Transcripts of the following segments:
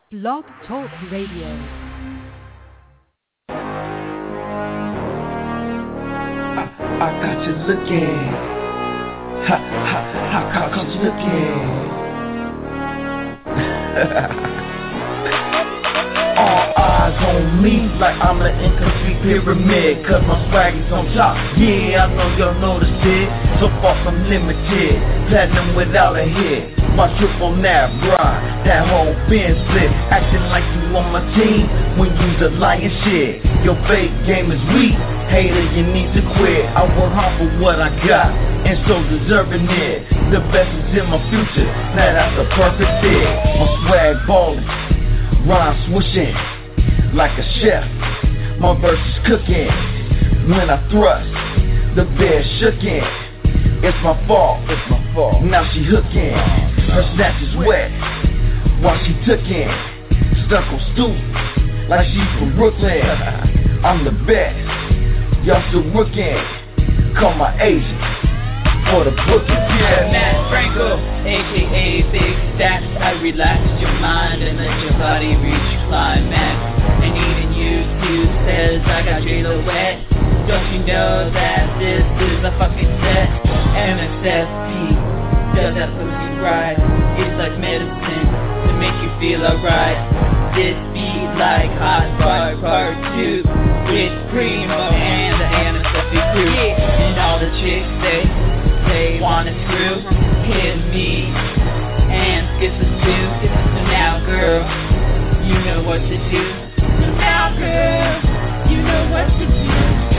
Blog Talk Radio. I got you looking. How come you looking? All eyes on me like I'm an incomplete pyramid, cause my swag is on top. Yeah, I know y'all noticed it. So far from limited, platinum without a hit. My triple nab ride, that whole bin split. Acting like you on my team when you's a lying shit. Your fake game is weak, hater, you need to quit. I work hard for what I got, and so deserving it. The best is in my future, now that's a perfect fit. My swag ballin', rhyme swooshing like a chef. My verse is cooking. When I thrust, the bed shookin'. It's my fault. Now she hooking. Her snatch is wet while she tookin'. Stuck on stoop like she's from Brooklyn. I'm the best. Y'all still rookin'. Call my agent for the booking. Yeah, Matt Franco, aka Big Stacks. I relax your mind and let your body reach climax. And even you says I got J-Lo wet. Don't you know that this is a fucking set? MXFP does that pussy right. It's like medicine to make you feel alright. This beat like Hot Bar Part 2 with Primo and the MXFP crew. And all the chicks they wanna screw, hit me and skip us too. So now girl, you know what to do. So now girl, you know what to do.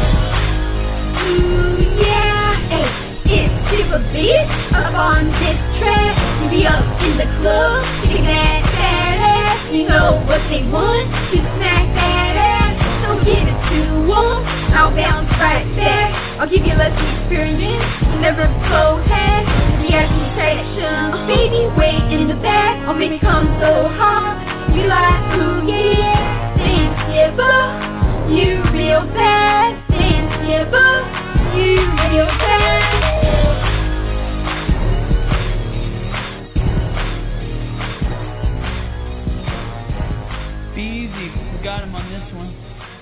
Ooh yeah, hey, it's Super Beat up on this track. You be up in the club, kicking that ass. You know what they want, to smack that ass. So give it to them, I'll bounce right back. I'll give you less experience, never go ahead. VIP section, baby, wait in the back. I'll make it come so hot. You like, ooh yeah, dance yeah, you real bad. Dance yeah, you real bad. Be easy, we got him on this one.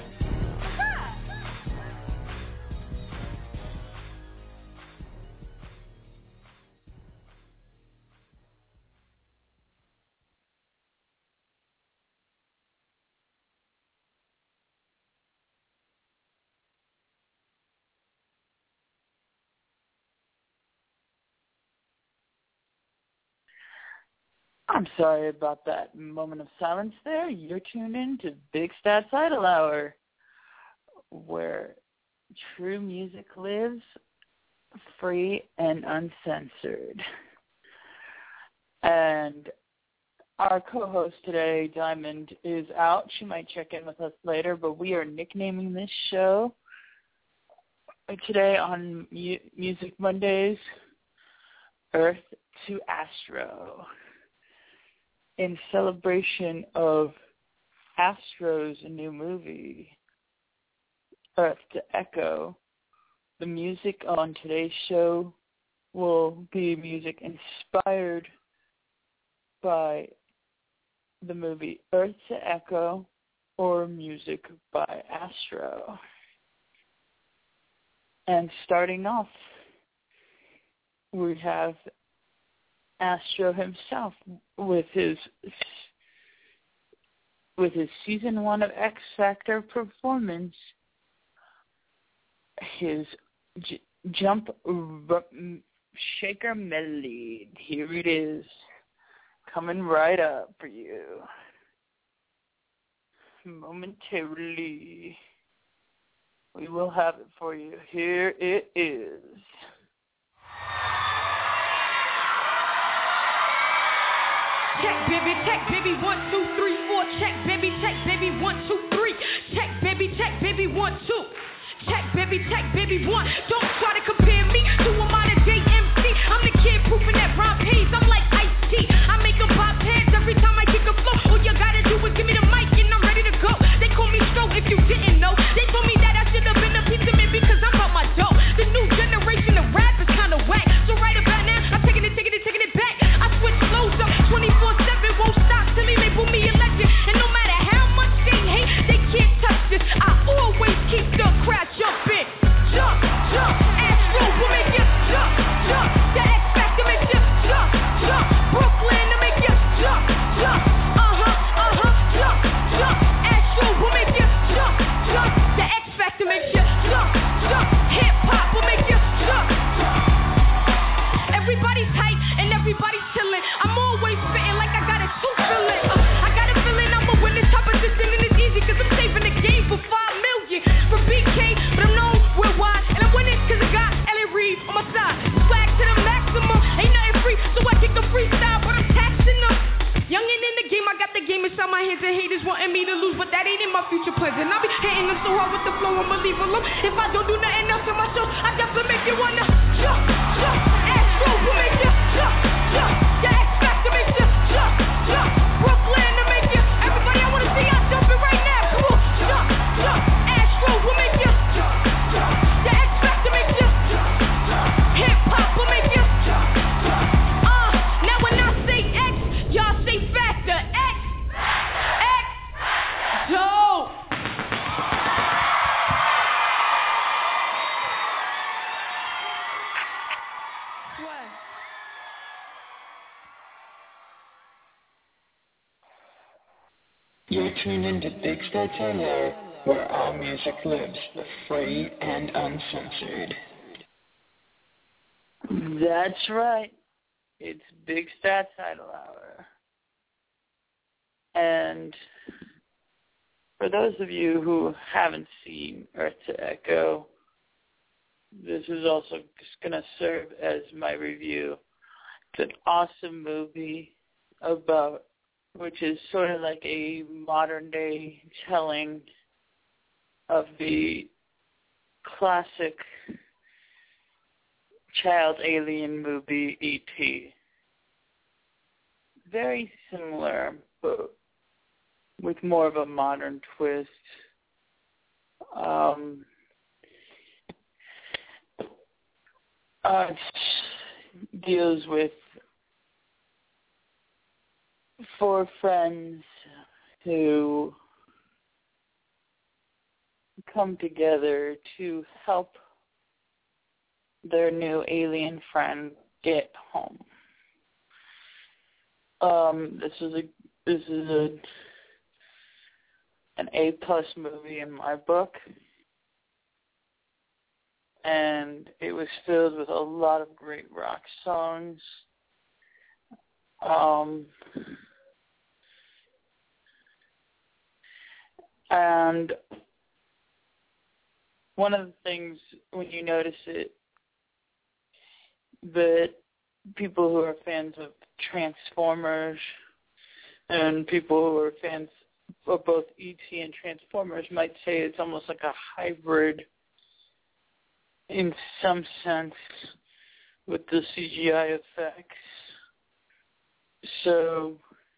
I'm sorry about that moment of silence there. You're tuned in to Big Stats Idol Hour, where true music lives, free and uncensored. And our co-host today, Diamond, is out. She might check in with us later, but we are nicknaming this show today on Music Mondays, Earth to Astro, in celebration of Astro's new movie, Earth to Echo. The music on today's show will be music inspired by the movie Earth to Echo or music by Astro. And starting off, we have Astro himself with his season 1 of X Factor performance, his jump shaker melody. Here it is, coming right up for you momentarily. We will have it for you. Here it is. Check baby, 1, 2, 3, 4. Check baby, 1, 2, 3. Check baby, 1, 2. Check baby, 1. Don't try to compare me to a modern day MC. I'm the kid proving that rhyme pays. I'm like Ice-T. I make them pop heads every time I kick a flow. All you gotta do is give me the mic and I'm ready to go. They call me Stro if you didn't know. They told me that I should have been a pizza man because I'm about my dough. The new generation of rap is kinda whack. So right about now, I'm taking it back. I switch flows up 24/7, won't stop till he label me a legend. game inside my hands and haters wanting me to lose, but that ain't in my future plans. And I'll be hitting them so hard with the flow, I'ma leave alone. If I don't do nothing else in my show, I definitely make you wanna jump, jump. Astro will make you jump, jump. Your X Factor makes you jump, jump. Brooklyn to make you. Everybody, I wanna see y'all jumping right now. Come on, jump, jump. Astro will make you jump, jump. Your X Factor makes you jump, jump. Hip hop will make you jump, jump. Now when I say X, y'all say Factor. X, X, dope. What? You're tuned into Big Star Taylor, where all music lives, free and uncensored. That's right. It's Big Stat Title Hour. And for those of you who haven't seen Earth to Echo, this is also just going to serve as my review. It's an awesome movie about, which is sort of like a modern-day telling of the classic child alien movie, E.T. Very similar, but with more of a modern twist. It deals with 4 friends who come together to help their new alien friend get home. This is an A+ movie in my book, and it was filled with a lot of great rock songs. And one of the things when you notice it, that people who are fans of Transformers and people who are fans of both E.T. and Transformers might say it's almost like a hybrid in some sense with the CGI effects. So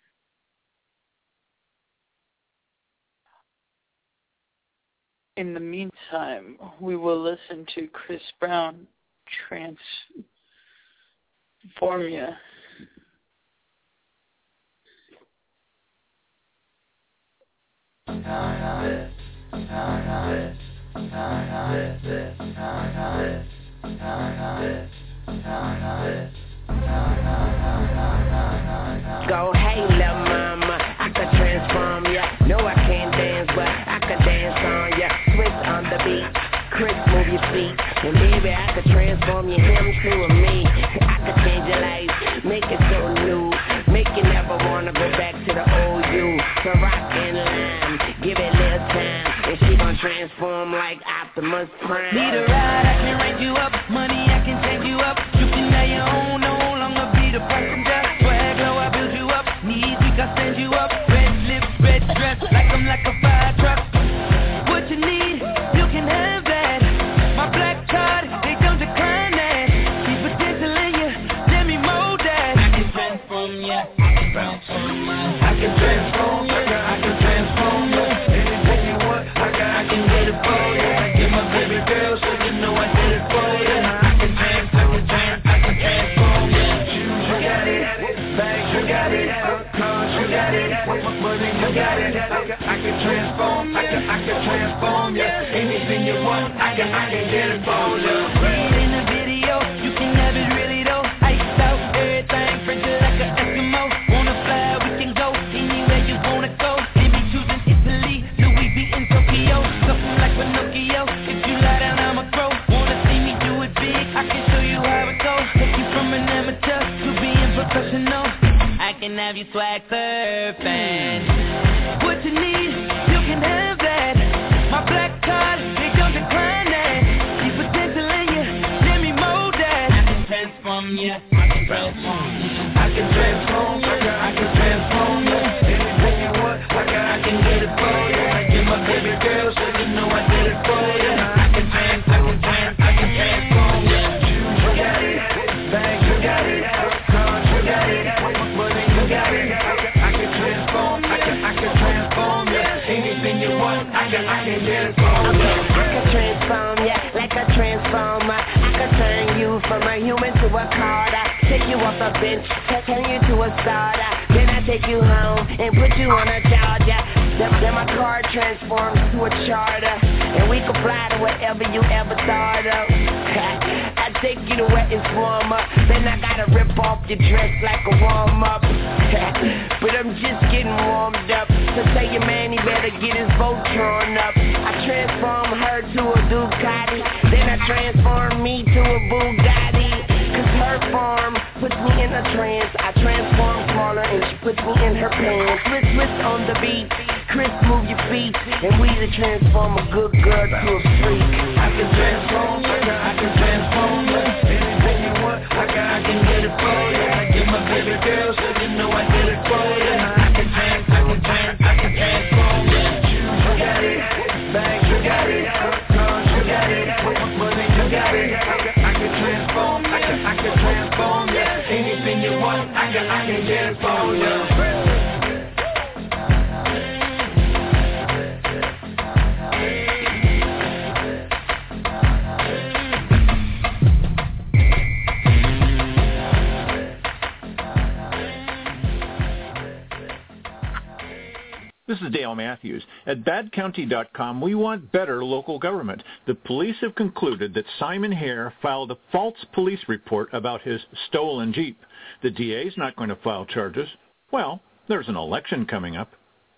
in the meantime, we will listen to Chris Brown Transformia. Go, hey, little mama, I could transform ya. No, I can't dance, but I could dance on ya. Switch on the beat, Chris, move your feet. And baby, I could transform you, him to a me. I could change your life, make it so new. Make you never wanna go back to the old you. So rock in line, give it a little time. And she gon' transform like Optimus Prime. Need a ride, I can range you up. Money, I can change you up. You can have your own, no longer be the passenger. Swag low, I build you up. Need weak, I stand you up. Red lips, red dress, like I'm like a fire truck. What you need, you can have that. My black card, they don't decline that. See potential in you, let me mold that. I can transform ya, I can transform ya. I can transform ya, I can transform ya. Anything you want, I can get it for ya. Get my baby girl, so you know I did it for ya. I can transform ya. You got it, bags, you got it, cars, you got it, money, you got it. I can transform, I can transform ya. Anything you want, I can get it for ya. See in the video, you can have it really though. Iced out, everything, frigid like an Eskimo. Wanna fly, we can go anywhere you wanna go. Let me choose in Italy, Louis V in Tokyo. Something like Pinocchio, if you lie down, I'ma grow. Wanna see me do it big, I can show you how it goes. Take you from an amateur to being professional. I can have you swag surfing. What you need, you can have that. My black card, they don't decline that. See potential in you, let me mold that. I can transform ya, I can transform ya. I can transform ya, I can transform ya. Anything you want, I can get it from you. I can transform ya like a transformer. I can turn you from a human to a card. I take you off the bench, turn you to a starter. Then I take you home and put you on a charger. Then my car transforms to a charter, and we can fly to wherever you ever thought of. I take you to where it's warmer. Then I gotta rip off your dress like a warm-up. But I'm just getting warmed up. So tell your man he better get his boat drawn up. I transform her to a Ducati. Then I transform me to a Bugatti. Cause her form puts me in a trance. I transform smaller and she puts me in her pants. Twist on the beat, Chris move your feet, and we to transform a good girl to a freak. I can transform, I can transform you. Anything you want, I can get it for you. I get my baby girl, so you know I get it for you. I can transform you. You got it, bags you got it, cars you got it, money you got it. I can transform, I can transform you. Anything you want, I can get it for you. This is Dale Matthews. At badcounty.com, we want better local government. The police have concluded that Simon Hare filed a false police report about his stolen Jeep. The DA's not going to file charges. Well, there's an election coming up.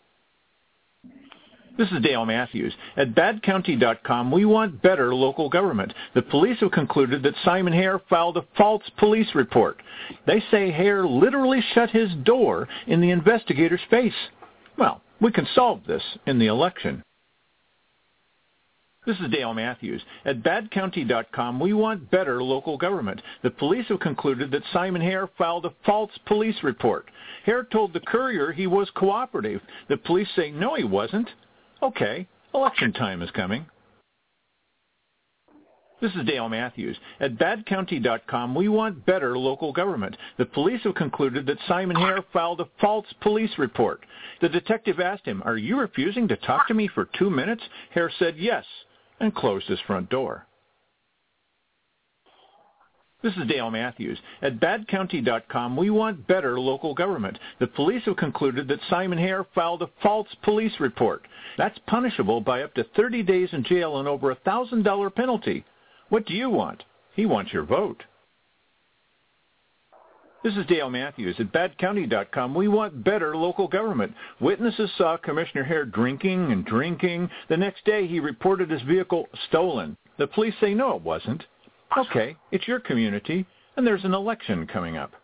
This is Dale Matthews. At badcounty.com, we want better local government. The police have concluded that Simon Hare filed a false police report. They say Hare literally shut his door in the investigator's face. Well, we can solve this in the election. This is Dale Matthews. At badcounty.com, we want better local government. The police have concluded that Simon Hare filed a false police report. Hare told the Courier he was cooperative. The police say, no, he wasn't. Okay, election time is coming. This is Dale Matthews. At badcounty.com, we want better local government. The police have concluded that Simon Hare filed a false police report. The detective asked him, are you refusing to talk to me for 2 minutes? Hare said yes, and closed his front door. This is Dale Matthews. At badcounty.com, we want better local government. The police have concluded that Simon Hare filed a false police report. That's punishable by up to 30 days in jail and over a $1,000 penalty. What do you want? He wants your vote. This is Dale Matthews. At badcounty.com, we want better local government. Witnesses saw Commissioner Hare drinking and drinking. The next day, he reported his vehicle stolen. The police say, no, it wasn't. Okay, it's your community, and there's an election coming up.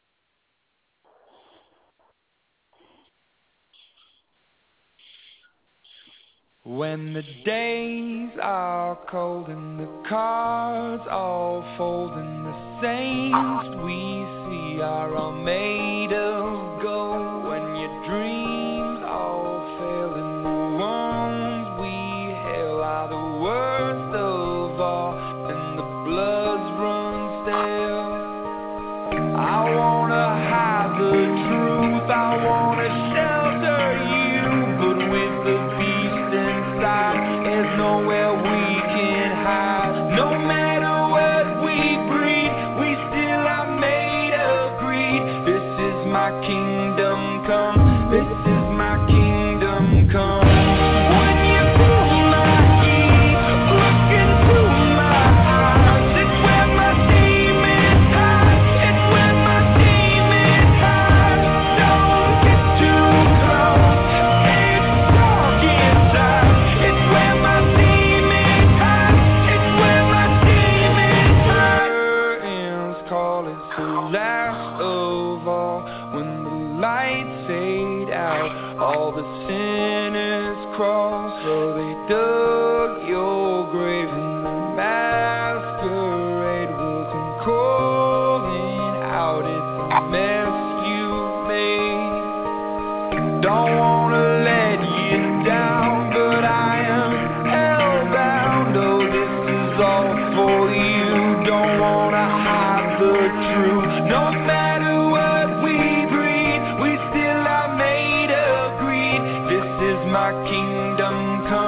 When the days are cold and the cards all fold and the saints we see are all made of gold, when your dreams all fail and the ones we hail are the worst of all and the bloods run stale, I wanna hide the truth, I wanna shelter you, but with the there's nowhere we can hide. No matter what we breed, we still are made of greed. This is my kingdom come. This is my kingdom come. When you feel my heat, look into my eyes. It's where my demons hide. It's where my demons hide. Don't get too close. It's dark inside. It's where my demons hide. It's where my demons hide. Curtains call, it's the last of all. When the lights fade out, all the sinners crawl. So they dug your grave and the masquerade will come calling out. It's a mess you made. Don't wanna let you down, but I am hellbound. Oh, this is all for you. Don't wanna hide the truth. No matter what we breed, we still are made of greed. This is my kingdom come.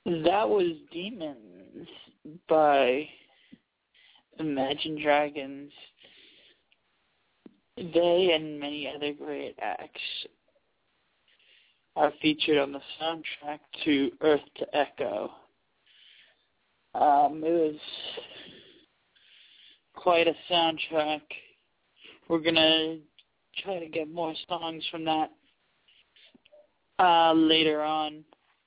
That was Demons by Imagine Dragons. They and many other great acts are featured on the soundtrack to Earth to Echo. It was quite a soundtrack. We're going to try to get more songs from that later on.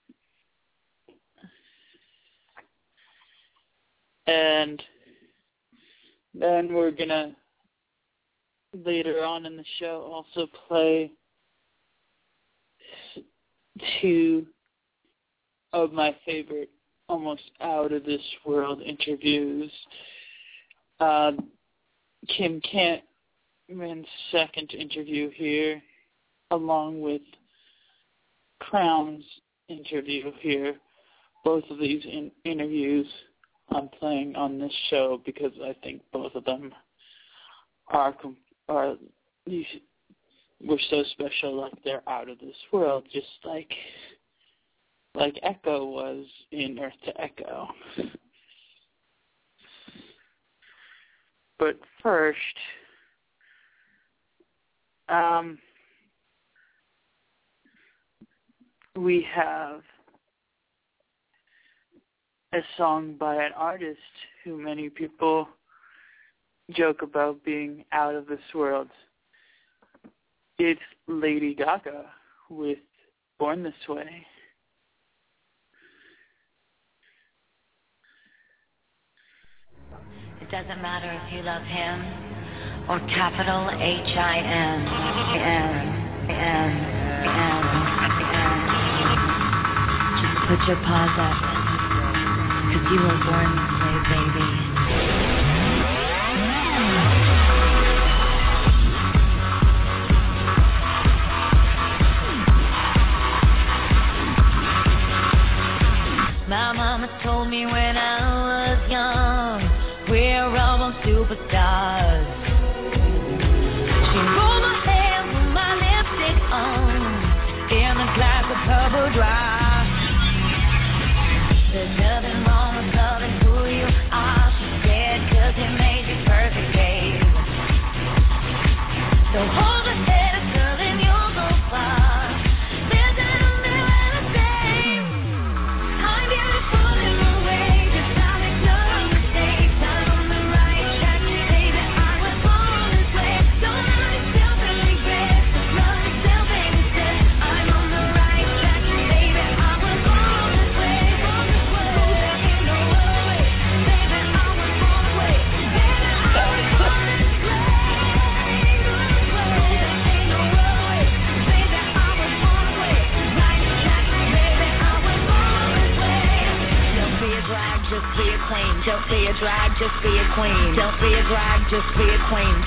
And then we're going to, later on in the show, also play two of my favorite almost out-of-this-world interviews. Kim Cantman's second interview here, along with Crown's interview here. Both of these interviews I'm playing on this show because I think both of them are were so special, like they're out of this world, just like Echo was in Earth to Echo. But first, we have a song by an artist who many people joke about being out of this world. It's Lady Gaga with Born This Way. It doesn't matter if you love him or capital H-I-M. Just put your paws up, 'cause you were born this way, baby. My mama told me when I was young, we're all superstars. She rolled my hair with my lipstick on, in a glass of purple dry. There's nothing wrong with loving who you are, she said, 'cause it made you perfect, babe. So hold your head up, girl, and you'll go far. Don't be a drag, just be a queen. Don't be a drag, just be a queen.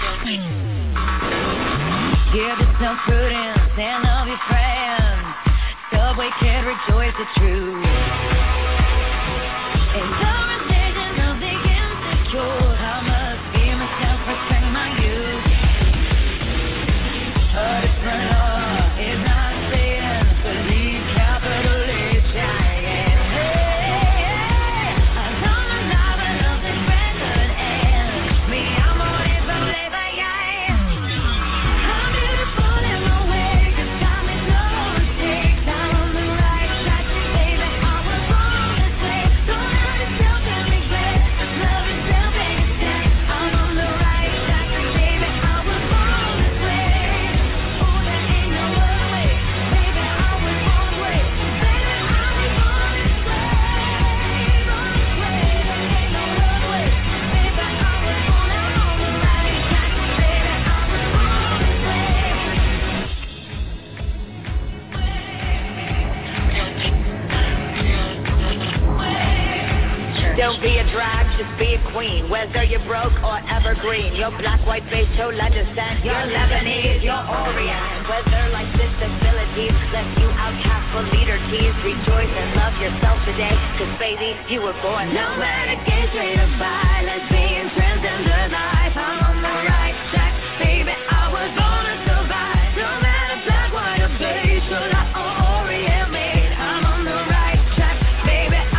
Give yourself prudence and love your friends. Subway kid, rejoice the truth. And the religion of the insecure, I must be myself, protect my youth. A different law is not sin, believe capital H-I-M. Don't be a drag, just be a queen. Whether you're broke or evergreen, you're black, white, beige, chola descent, you're Lebanese, you're Orient. Whether life's disabilities left you outcast for leader tease, rejoice and love yourself today, 'cause baby, you were born that way. No matter gay, straight or bi, lesbian, transgender life, I'm on the right track, baby, I was born to survive. No matter black, white, or beige, chola or Orient made, I'm on the right track, baby.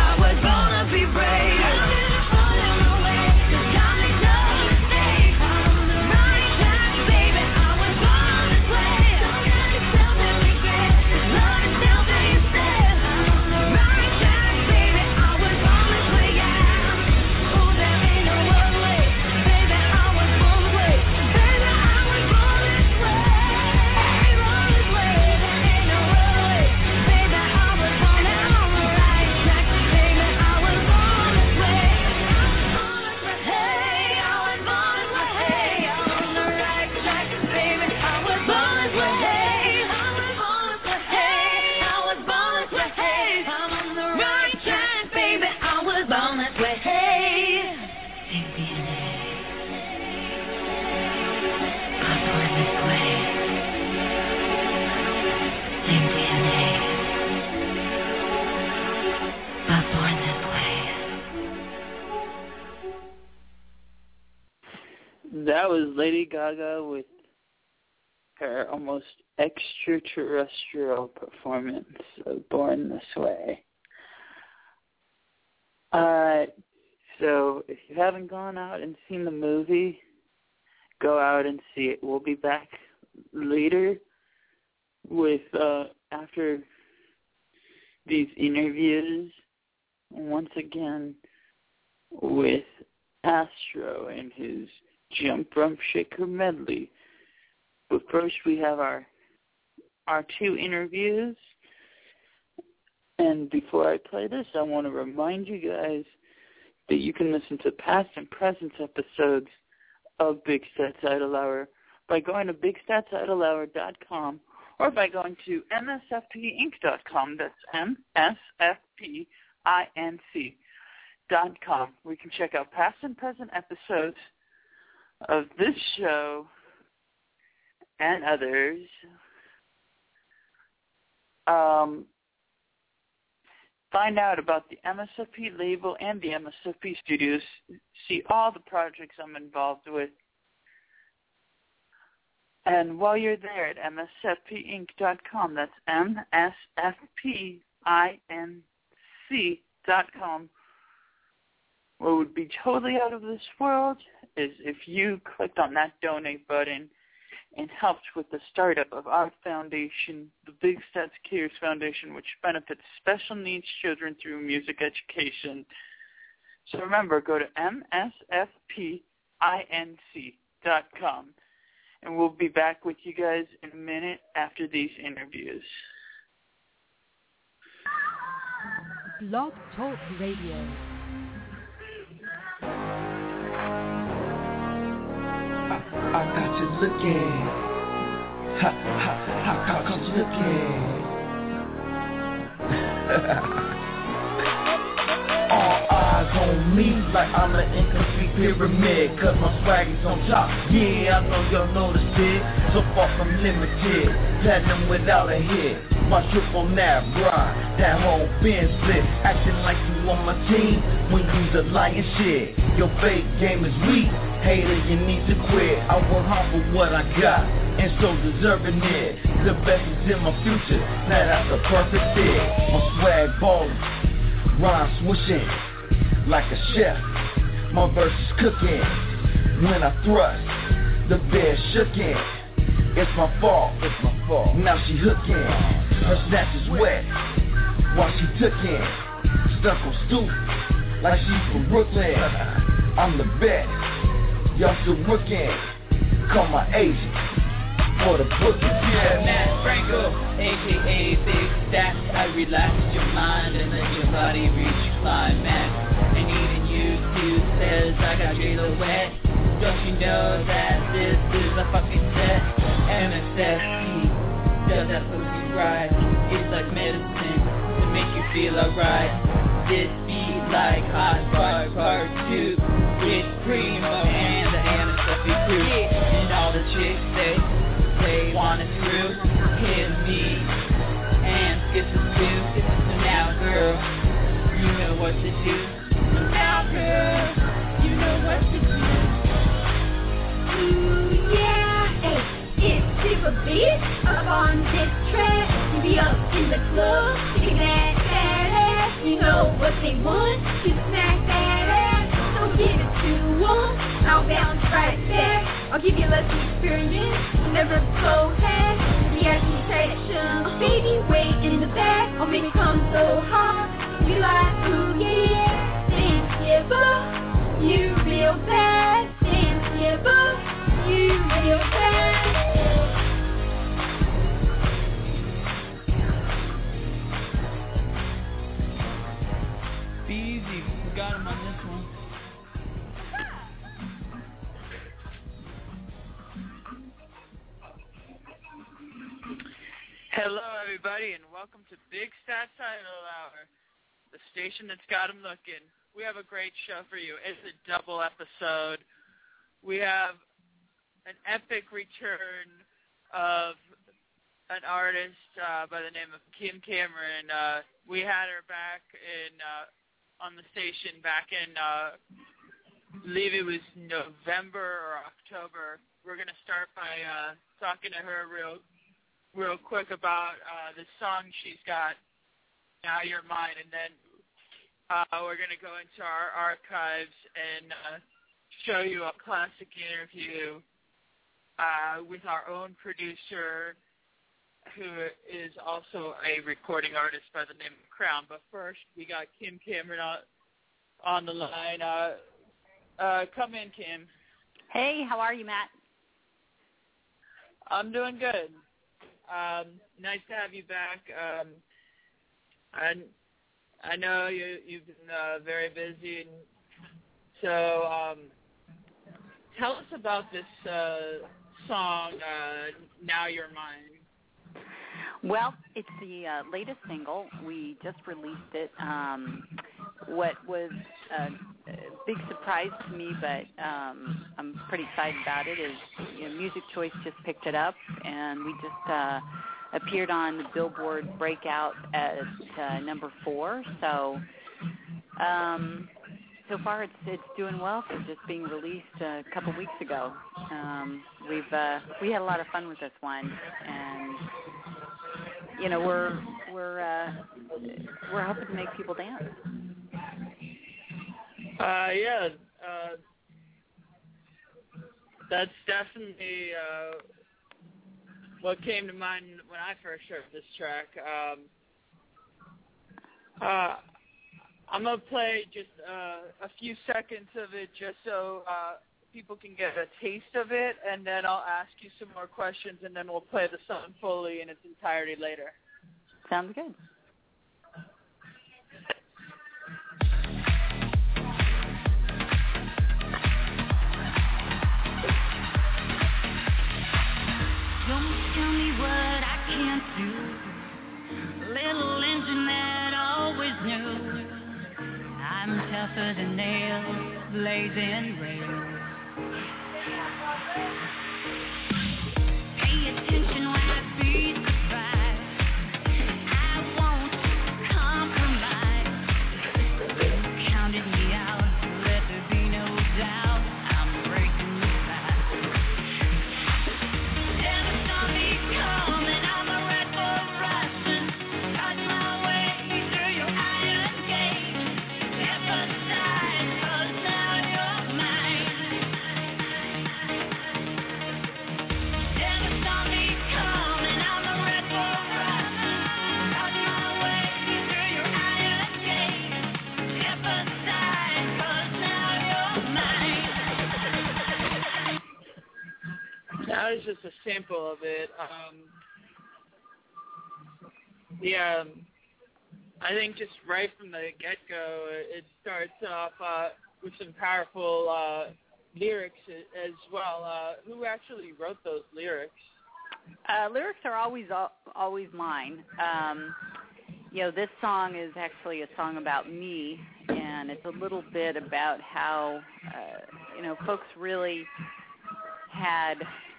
That was Lady Gaga with her almost extraterrestrial performance of Born This Way. So if you haven't gone out and seen the movie, go out and see it. We'll be back later with, after these interviews, once again with Astro and his Jump Rump Shaker medley. But first we have our two interviews. And before I play this, I want to remind you guys that you can listen to past and present episodes of Big Stats Idle Hour by going to BigStatsIdleHour.com or by going to MSFPinc.com. That's MSFPINC.com. We can check out past and present episodes of this show and others. Find out about the MSFP label and the MSFP studios. See all the projects I'm involved with. And while you're there at MSFPinc.com, that's MSFPINC.com, what would be totally out of this world is if you clicked on that donate button and helped with the startup of our foundation, the Big Stats Cares Foundation, which benefits special needs children through music education. So remember, go to MSFPINC.com, and we'll be back with you guys in a minute after these interviews. Blog Talk Radio. I got you looking. I got you looking. All eyes on me like I'm an incomplete pyramid, cause my swag is on top. Yeah, I know y'all noticed it. So far from limited, platinum without a hit. My trip on that ride, that whole bin split. Acting like you on my team when you's a lying shit. Your fake game is weak, hater, you need to quit. I work hard for what I got, and so deserving it. The best is in my future, now that's a perfect fit. My swag ballin', rhyme swishing like a chef. My verse is cooking. When I thrust, the bed shookin'. It's my fault. Now she hookin'. Her snatch is wet while she tookin'. Stuck on stoop like she's from Brooklyn. I'm the best. Y'all still rookin'. Call my agent for the booking. Yeah, Matt Franco, a.k.a. Big Stats. I relax your mind and let your body reach climax. And even you says I got J-Lo wet. Don't you know that this is a fucking set? MSFP does that pussy right. It's like medicine to make you feel alright. This beat like hot fire part 2 with Primo and the MSFP crew. And all the chicks they want it through. Hit me and skip the stew. So now girl, you know what to do. So now girl, you know what to do. Ooh, yeah, hey, it's Super Beat up on this track. You be up in the club, kicking that ass. You know what they want, to smack that ass. So give it to them, I'll bounce right back. I'll give you less experience, never go past the agitation. Baby, wait in the back, I'll make it come so hot. You like, ooh yeah, dance yeah, boo, you real bad. Dance yeah, boo, you real bad. Be easy, we got him on this one. Hello, everybody, and welcome to Big Stats Idle Hour, the station that's got them looking. We have a great show for you. It's a double episode. We have an epic return of an artist by the name of Kim Cameron. We had her back in on the station back in believe it was November or October. We're going to start by talking to her real quick about the song she's got, Now You're Mine, and then we're going to go into our archives and show you a classic interview with our own producer, who is also a recording artist by the name of Crown. But first, we got Kim Cameron on the line. Come in, Kim. Hey, how are you, Matt? I'm doing good. Nice to have you back. I know you've been very busy, and so tell us about this song, Now You're Mine. Well, it's the latest single. We just released it. What was a big surprise to me, but I'm pretty excited about it, is Music Choice just picked it up, and we just appeared on the Billboard Breakout at number 4. So so far it's doing well for just being released a couple weeks ago. We had a lot of fun with this one, and we're hoping to make people dance. That's definitely what came to mind when I first heard this track. I'm going to play just a few seconds of it just so people can get a taste of it, and then I'll ask you some more questions, and then we'll play the song fully in its entirety later. Sounds good. Don't tell me what I can't do. Little engine that always knew I'm tougher than nails, blazing rails. Pay attention when I beat the fight. I won't compromise. You counted me out, let there be no doubt. I'm breaking the fast. Never saw me coming, I'm a Red Bull Russian. Cut my way through your iron gate. Step aside, 'cause now you're mine. Never saw me coming, I'm a Red Bull Russian. Cut my way through your iron gate. Step aside, 'cause now you're mine. That is just a sample of it. I think just right from the get-go, it starts off with some powerful lyrics as well. Who actually wrote those lyrics? Lyrics are always mine. This song is actually a song about me, and it's a little bit about how, folks really had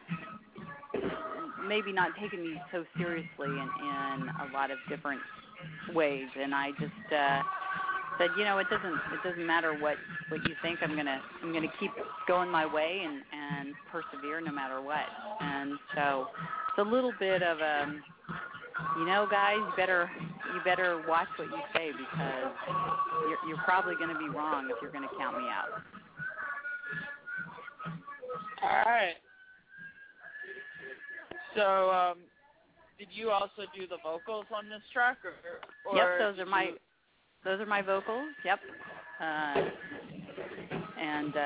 maybe not taken me so seriously in a lot of different ways, and I just said, it doesn't matter what you think. I'm gonna keep going my way and persevere no matter what. And so it's a little bit of a, guys, you better watch what you say, because you're probably going to be wrong if you're going to count me out. All right. So, did you also do the vocals on this track, or Yep, those are my vocals. Yep. And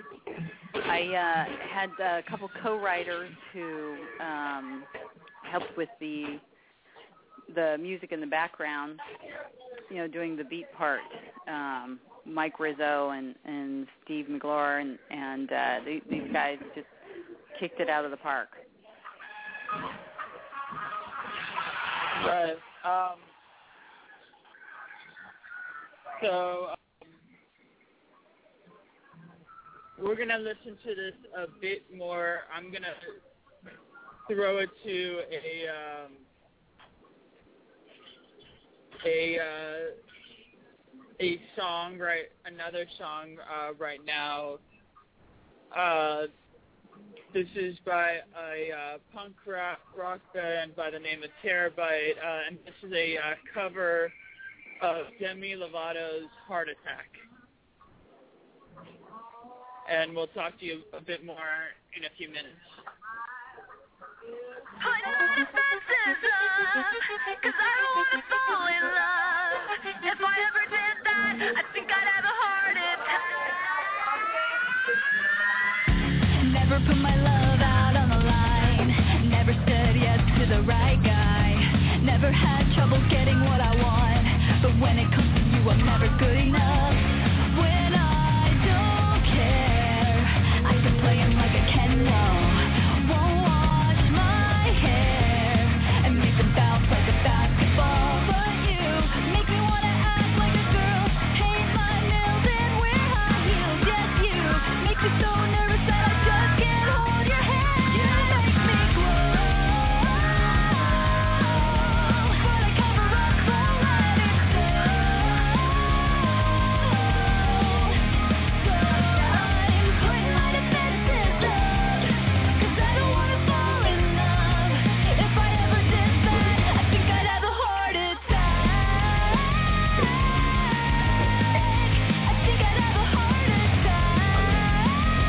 I had a couple co-writers who helped with the music in the background, doing the beat part. Mike Rizzo and Steve McGlure and these guys just kicked it out of the park. Right. So we're going to listen to this a bit more. I'm going to throw it to a song, another song right now This is by a punk rock band by the name of Terabyte, and this is a cover of Demi Lovato's Heart Attack. And we'll talk to you a bit more in a few minutes. Put on defenses up, 'cause I don't want to fall in love. If I ever did that, I think I'd have a heart attack. Never put my love out on the line. Never said yes to the right guy. Never had trouble getting what I want. But when it comes to you, I'm never good enough. When I don't care, I can play him like a Ken Lo. Won't wash my hair and make them bounce like a basketball. But you make me want to act like a girl, paint my nails and wear high heels. Yes, you make me so nervous that I just can't hold your hand. You make me glow, but I cover up, so let it show. So I'm putting my defenses up, 'cause I don't want to fall in love. If I ever did that, I think I'd have a heart attack. I think I'd have a heart attack.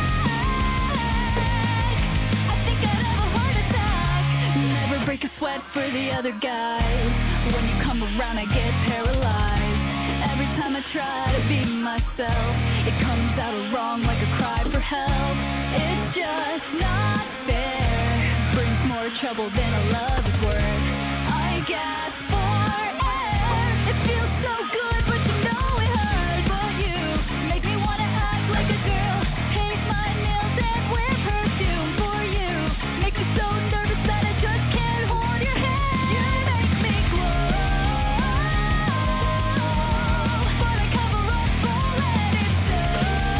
I think I'd have a heart attack. Never break a sweat for the other guys. When you come around, I get paralyzed. Every time I try to be myself, it comes out wrong like a cry for help. It's just not fair. Brings more trouble than a love is worth. I gasp for air. It feels so good, but you know it hurts. But you make me want to act like a girl, paint my nails and wear perfume. For you make me so nervous that I just can't hold your hand. You make me glow, but I cover up, so let it show.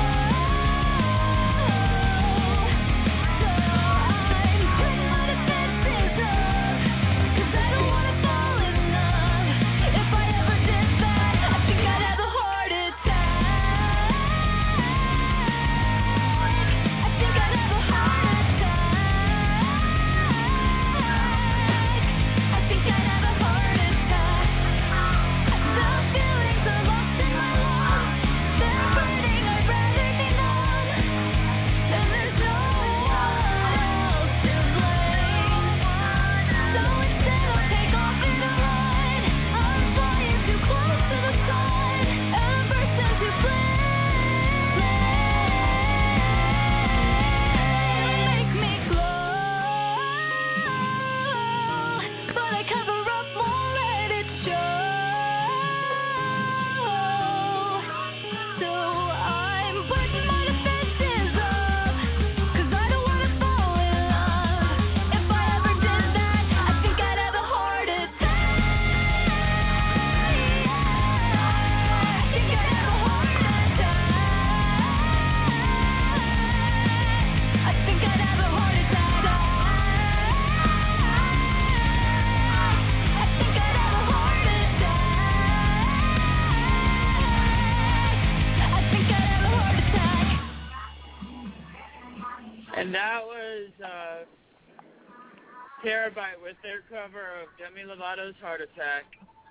So I'm putting my defenses up, 'cause I don't want to fall in love. If I ever did that, I think I'd have a heart attack. I think I'd have a heart attack. I think I'd have a heart attack. The feelings are lost in my lungs. They're burning, I'd rather be numb. And there's no one else to blame. So instead I'll take off and run. I'm flying too close to the sun and burst into flames. Make me glow, but I cover up, won't let it show. So I'm putting my defenses up, 'cause I don't want to fall in love. If I ever did that, I think I'd have a heart attack. I think I'd have a heart attack. I think I'd have a heart attack. I think I'd have a heart attack. I think I'd have a heart attack. And that was Terabyte with their cover of Demi Lovato's Heart Attack.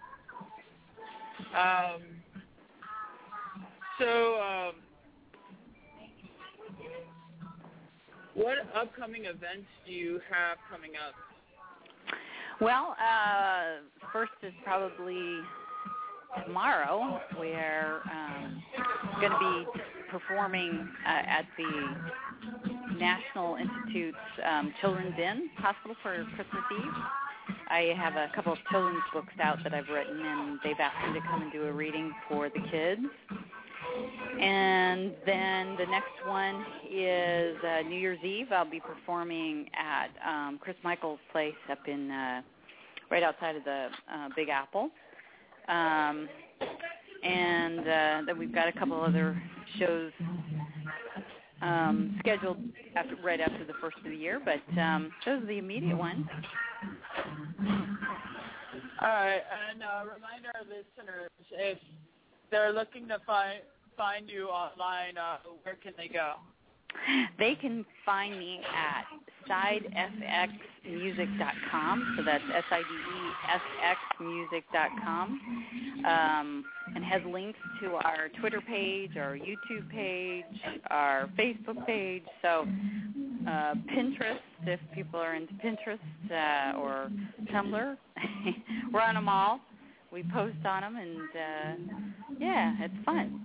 What upcoming events do you have coming up? Well, first is probably tomorrow. We're going to be performing at the National Institute's Children's Inn Hospital for Christmas Eve. I have a couple of children's books out that I've written, and they've asked me to come and do a reading for the kids. And then the next one is New Year's Eve. I'll be performing at Chris Michael's place up in right outside of the Big Apple. And then we've got a couple other shows scheduled right after the first of the year, but those are the immediate ones. All right, and remind our listeners, if they're looking to find you online, where can they go? They can find me at sidefxmusic.com, so that's sidefxmusic.com, and has links to our Twitter page, our YouTube page, our Facebook page, so Pinterest, if people are into Pinterest, or Tumblr, we're on them all. We post on them, and yeah, it's fun.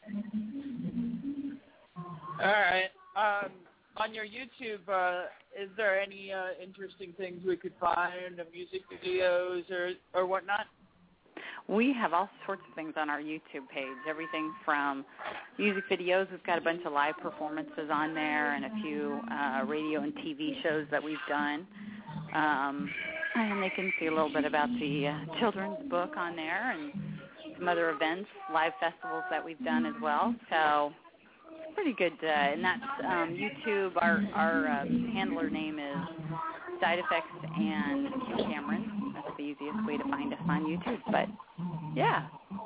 All right. On your YouTube, is there any interesting things we could find, music videos or whatnot? We have all sorts of things on our YouTube page, everything from music videos. We've got a bunch of live performances on there and a few radio and TV shows that we've done. And they can see a little bit about the children's book on there and some other events, live festivals that we've done as well. So pretty good, and that's YouTube. Our handler name is Side Effects and Kim Cameron. That's the easiest way to find us on YouTube. But yeah,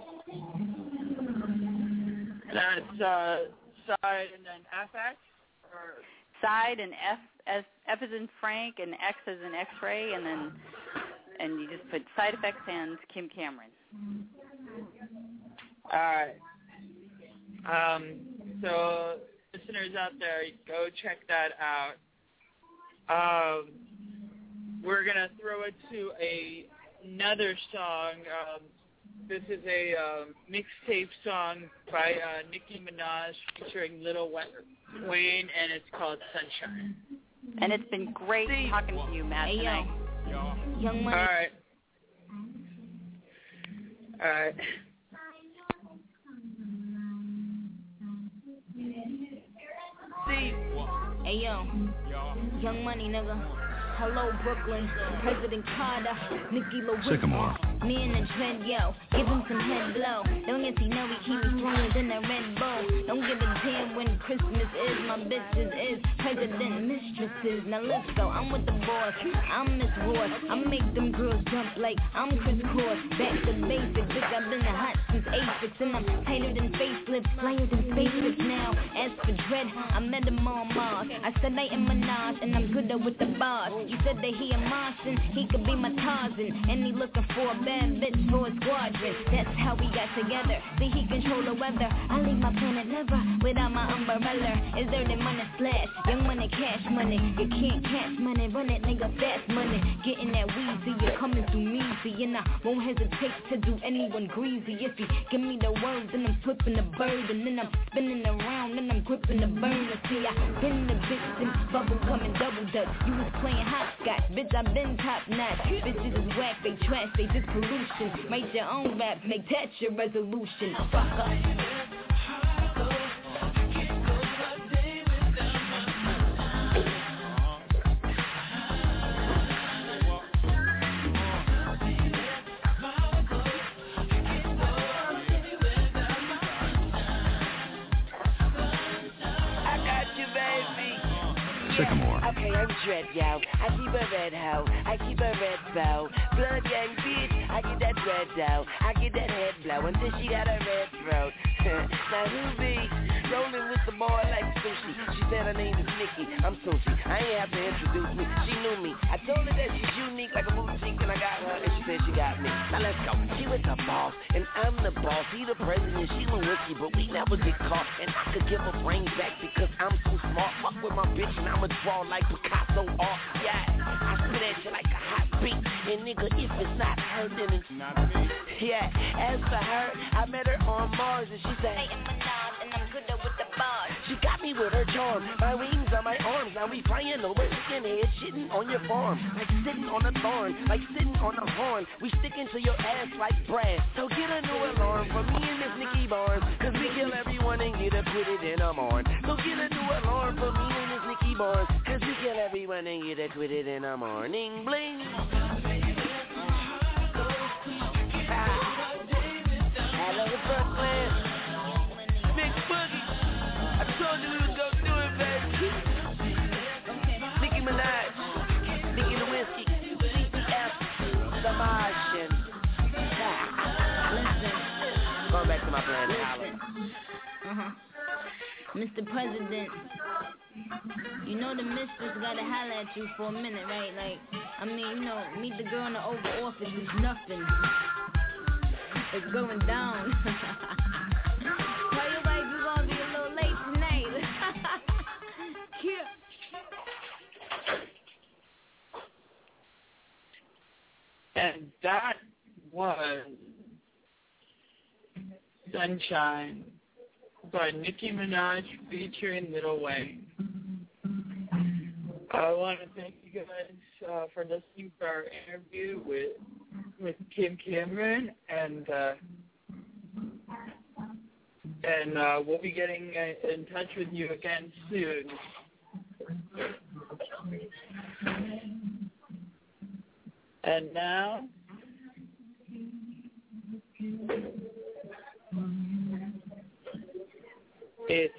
that's Side and then FX, or Side and F as in Frank and X as in X-ray, and you just put Side Effects and Kim Cameron. All right. So, listeners out there, go check that out. We're going to throw it to another song. This is a mixtape song by Nicki Minaj featuring Lil Wayne, and it's called Sunshine. And it's been great talking to you, Matt, tonight. Young Money. All right. Hey yo, Young Money nigga. Hello Brooklyn, President Carter, Nicki Minaj. Sycamore. Me and the dread, yo, give him some head blow. Don't get to know we keep me stronger than a Red Bull. Don't give a damn when Christmas is. My bitches is president mistresses. Now let's go, I'm with the boss. I'm Miss Ross. I make them girls jump like I'm Chris Cross. Back to basics, bitch, I've been hot since Apex. And I'm tighter than facelift, flyer than spaceships now. As for dread, I met him on Mars. I said I am Minaj, and I'm gooder with the bars. You said that he a Martian, he could be my Tarzan. And he looking for a bad bitch for a squadron. That's how we got together. See, he control the weather. I leave my planet never without my umbrella. Is there the money slash? Young money, cash money. You can't catch money, run it, nigga, fast money. Getting that weed, see you coming through me. See, and I won't hesitate to do anyone greasy. If you give me the word, then I'm flipping the bird. And then I'm spinning around, and I'm gripping the burner. See, I been the bitch and bubble coming double dutch. You was playing hopscotch, bitch, I been top notch. Bitches is whack, they trash, they just pollution. Write your own rap, make that your resolution. Fuck up. Sycamore. Okay, I'm dread, yo. I keep a red hoe, I keep a red bow. Blood gang bitch, I get that red dough. I get that head blow until she got a red throat. Now who be rolling with the boy like sushi? She said her name is Nikki, I'm Sushi. I ain't have to introduce me, she knew me. I told her that she's unique like a boutique, and I got her, and she said she got me. Now let's go. She was the boss, and I'm the boss. He the president, she Lewinsky, but we never get caught. And I could give her brain back because I'm so smart. Fuck with my bitch, and I'ma draw like Picasso art. Yeah, I spit at you like a hot beat. And nigga, if it's not her, then it's not me. Yeah, as for her, I met her on Mars, and she said, hey, I'm Minaj, and I'm gooder with the bars. She got me with her charm, my wings on my arms. Now we flying over chicken head, shitting on your farm. Like sitting on a thorn, like sitting on a horn. We sticking to your ass like brass. So get a new alarm for me and Miss Nikki Barnes, cause we kill everyone and get to put it in a morn. So get a new alarm for me and Miss Nikki Barnes, cause we kill everyone and get to put it in a morning. Bling. Hello, Brooklyn. Big Boogie. I told you we was gonna do it, baby. Nicki Minaj, Nicki Lewinsky, CPF, The Martian. Listen. Going back to my planet. Mr. President, You know the mistress gotta holler at you for a minute, right? Like, I mean, you know, meet the girl in the Oval Office is nothing. It's going down. Tell your wife you're gonna be a little late tonight. Yeah. And that was Sunshine by Nicki Minaj featuring Lil Wayne. I want to thank you guys for listening to our interview with Kim Cameron, and we'll be getting in touch with you again soon. And now, it's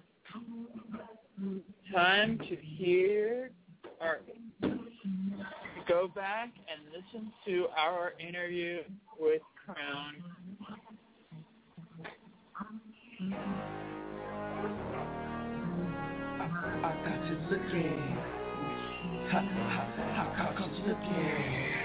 time to hear go back and listen to our interview with Crown. I got you looking. How come you looking?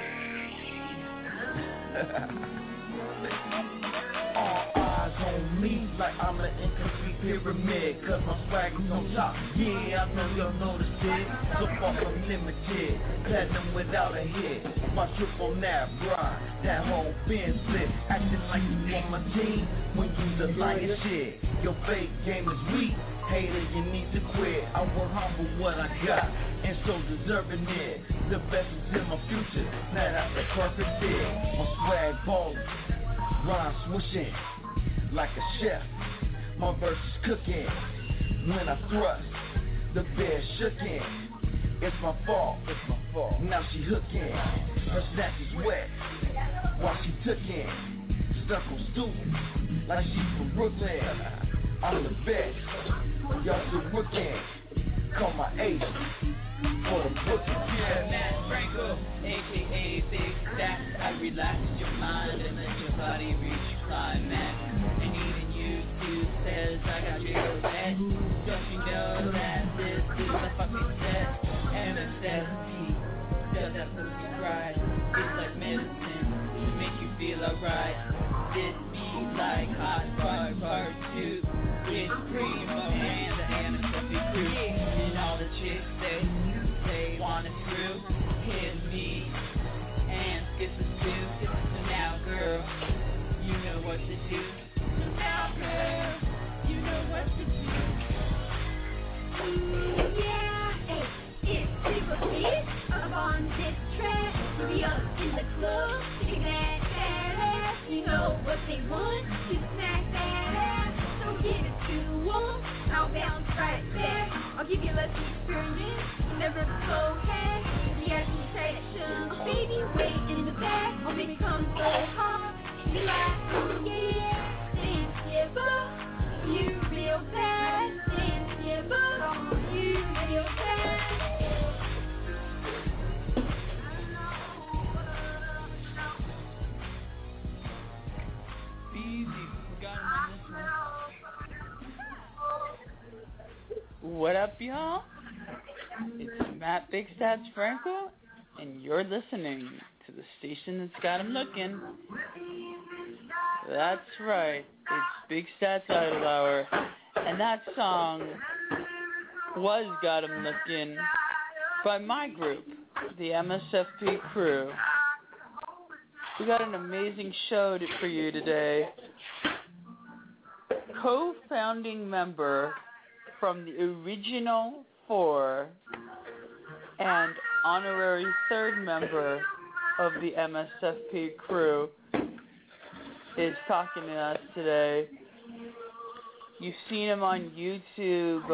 All eyes on me like I'm an incomplete pyramid, cause my swag is on top. Yeah, I know y'all noticed it. So far from limited, platinum without a hit. My triple nap grind, that whole bin split. Acting like you on my team when you the lion shit. Your fake game is weak. Hater, you need to quit. I will humble what I got, and so deserving it. The best is in my future, now that's the perfect fit. My swag ballin', rhyme swooshing, like a chef. My verse is cooking, when I thrust, the bed shookin'. It's my fault, now she hookin'. Her snatch is wet, while she tookin'. Circle student, like she from Brooklyn. I'm the best, y'all still rookin'. Call my agent for the booking. Yeah, Matt Franco, a.k.a. Big Stack. I relax your mind and let your body reach climax. And even YouTube says I got you wet. Don't you know that this is a fucking set? MSFP does that pussy right. It's like medicine to make you feel alright. This beat like hot fire part 2. It's free and the MSFP crew. And all the chicks they want it through. Hit me and skip the stew. So now girl, you know what to do. So now girl, you know what to do. Yeah, it's super big up on this track. We up in the club, shaking that ass. You know what they want, to smack that ass. So give it to them, I'll bounce right there. I'll give you less experience, never so had. The agitation, baby, wait in the back. I'll make it come so hard. You like, yeah, dance, give up. You real fast, dance, give up. You real fast. What up, y'all? It's Matt Big Stats Franco, and you're listening to the station that's got 'em looking. That's right, it's Big Stats Idol Hour, and that song was Got 'Em Looking by my group, the MSFP crew. We got an amazing show for you today. Co-founding member from the original 4 and honorary 3rd member of the MSFP crew is talking to us today. You've seen him on YouTube.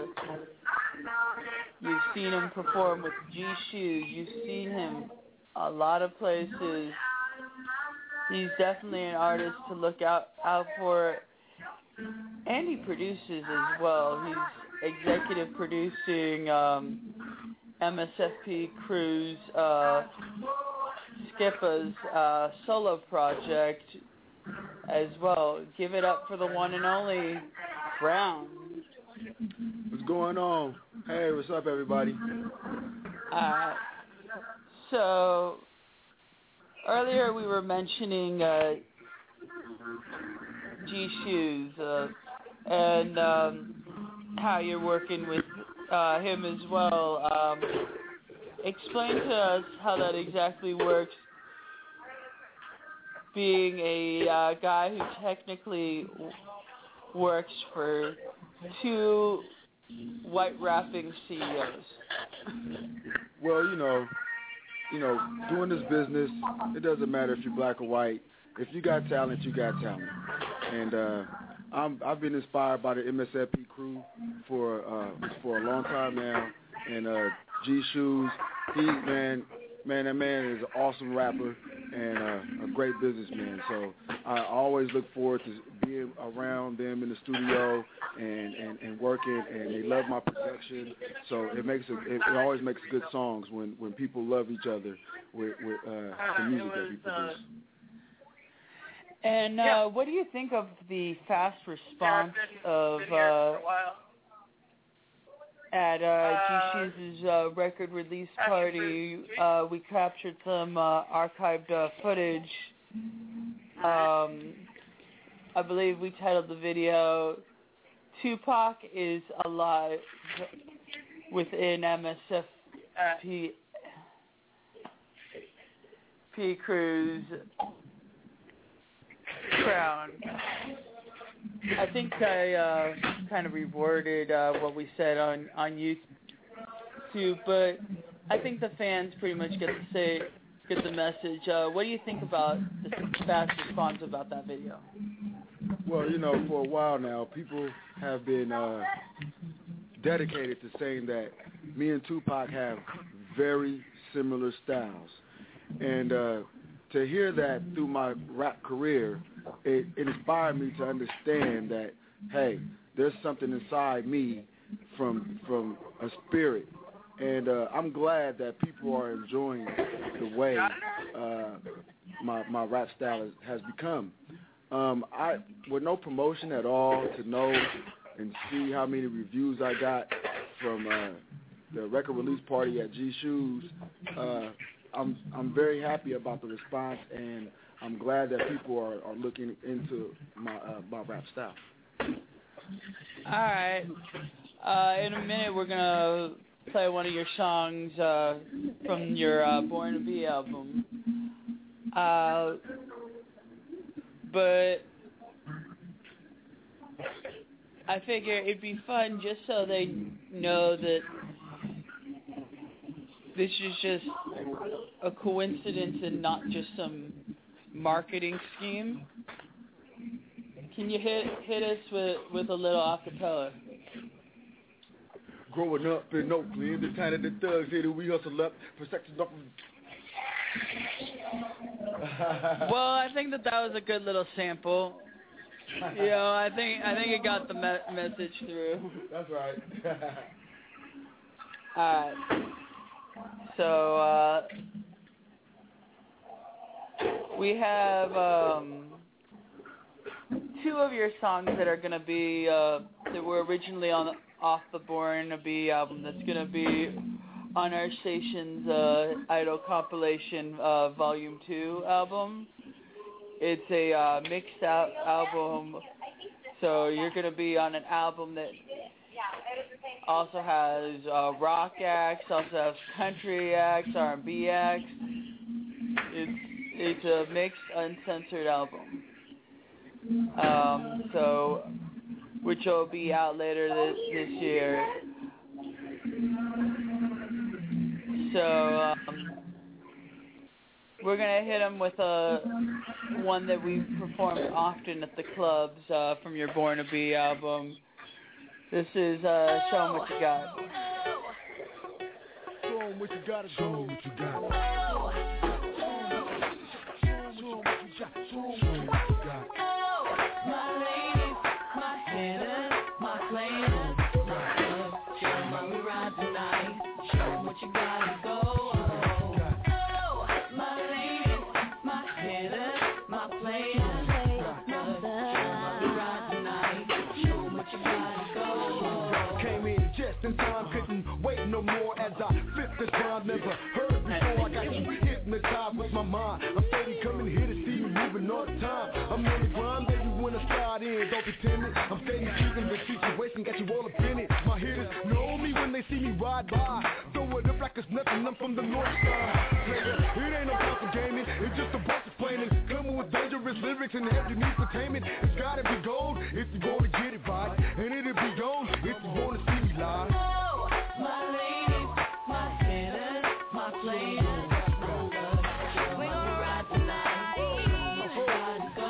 You've seen him perform with G-Shoes. You've seen him a lot of places. He's definitely an artist to look out for. And he produces as well. He's executive producing MSFP Crew's Skippa's solo project as well. Give it up for the one and only Brown. What's going on? Hey, what's up, everybody? So earlier we were mentioning G Shoes and how you're working with him as well. Explain to us how that exactly works, being a guy who technically works for two white rapping CEOs. Well, you know, doing this business, it doesn't matter if you're black or white. If you got talent, you got talent. And I've been inspired by the MSFP crew for a long time now. And G Shoes, that man is an awesome rapper and a great businessman. So I always look forward to being around them in the studio and working. And they love my production. So it always makes good songs when people love each other with the music that we produce. And what do you think of the fast response of at G Shoes' record release party? We captured some archived footage. I believe we titled the video "Tupac is Alive" within MSFP crew's crown. I think I kind of reworded what we said on YouTube, but I think the fans pretty much get the message. What do you think about the fast response about that video? Well, for a while now, people have been dedicated to saying that me and Tupac have very similar styles. And to hear that through my rap career, it inspired me to understand that, hey, there's something inside me from a spirit. And I'm glad that people are enjoying the way my rap style has become. With no promotion at all, to know and see how many reviews I got from the record release party at G Shoes, I'm very happy about the response, and I'm glad that people are looking into my rap style. All right. In a minute, we're gonna play one of your songs from your Born to Be album. But I figure it'd be fun just so they know that this is just a coincidence and not just some marketing scheme. Can you hit us with a little acapella? Growing up in Oakland, the town of the thugs, here we hustle up for sections up. Well, I think that was a good little sample. I think it got the message through. That's right. All right. So we have two of your songs that are going to be that were originally off the Born to Be album. That's going to be on our station's Idol compilation Volume 2 album. It's a mixed out album, so you're going to be on an album that also has rock acts, also has country acts, R&B acts. It's a mixed, uncensored album. So, which will be out later this year. So, we're gonna hit them with one that we performed often at the clubs from your Born to Be album. This is Show 'em What You Got. Show 'em what you got. Show 'em what you got. My ladies, my hitters, my players, show 'em how we ride tonight. Show 'em what you gotta go. My ladies, my hitters, my players, show 'em how we ride tonight. Show 'em what you gotta go. Came in wasting time, couldn't wait no more as I flip this rhyme. Never heard before, I got you hypnotized with my mind. I'm steady coming here to see you moving all the time. I'm on the grind, baby, when I slide in, don't be timid. I'm steady keeping the situation, got you all up in it. My hitters know me when they see me ride by. Throw it up like it's nothing, I'm from the north side. Player, it ain't no time for gaming, it's just a boss explaining. Coming with dangerous lyrics and heavy needs entertainment. It's gotta be gold if you wanna get it right, and it'll be gold if you wanna see me live. Oh, my ladies, my hitters, my players. We're gonna ride tonight. Gotta go.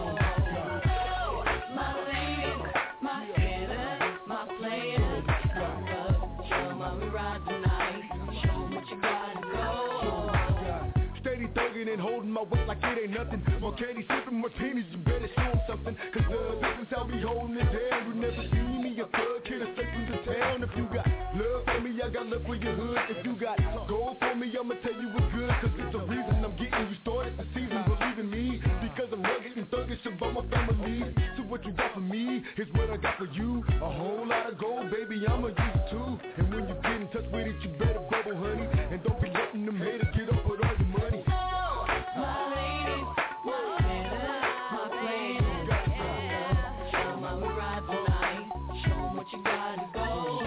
Oh, my ladies, my hitters, my players. Show 'em how we ride tonight. Show 'em what you gotta go. Steady thugging and holding my weight like it ain't nothing. On candy sipping martinis, you better show 'em something. Cause this is how we holding it down. You never see me a thug kid straight from the town. If you got love for me, I got love for your hood. If you got gold for me, I'ma tell you what's good. Cause it's the reason I'm getting you started the season. Believe in me, because I'm rugged and thuggish about my family. So what you got for me is what I got for you. A whole lot of gold, baby, I'ma use it too. And when you get in touch with it, you better bubble, honey. And don't be letting them haters get up with all your money. My ladies, my hitters, my players. Show 'em how we ride tonight. Show 'em what you gotta go.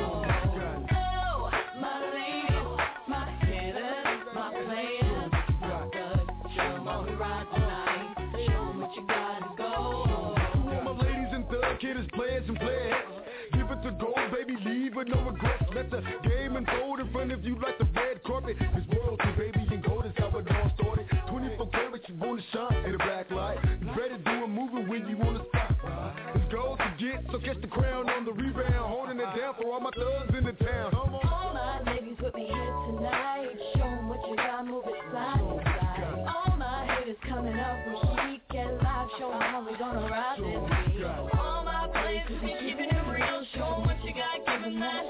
Oh, my ladies, my hitters, my players. Show 'em how we ride tonight. Show 'em what you gotta go. All my ladies and thug kidders, players and players. Give it to gold, baby, leave with no regrets. Let the game unfold in front of you like the red carpet. It's royalty, baby, and gold is how it all started. 24 carats, you wanna shine in a black light. You better do a movie when you wanna stop. It's gold to get, so catch the crown on the rebound. Holding it down for all my thugs in the town. All my ladies with me here tonight. Show 'em what you got, move it side to side. All my haters coming up with heat, get live. Show 'em how we gonna ride this beat. All my players be keeping it real. Show 'em what you got, give 'em that.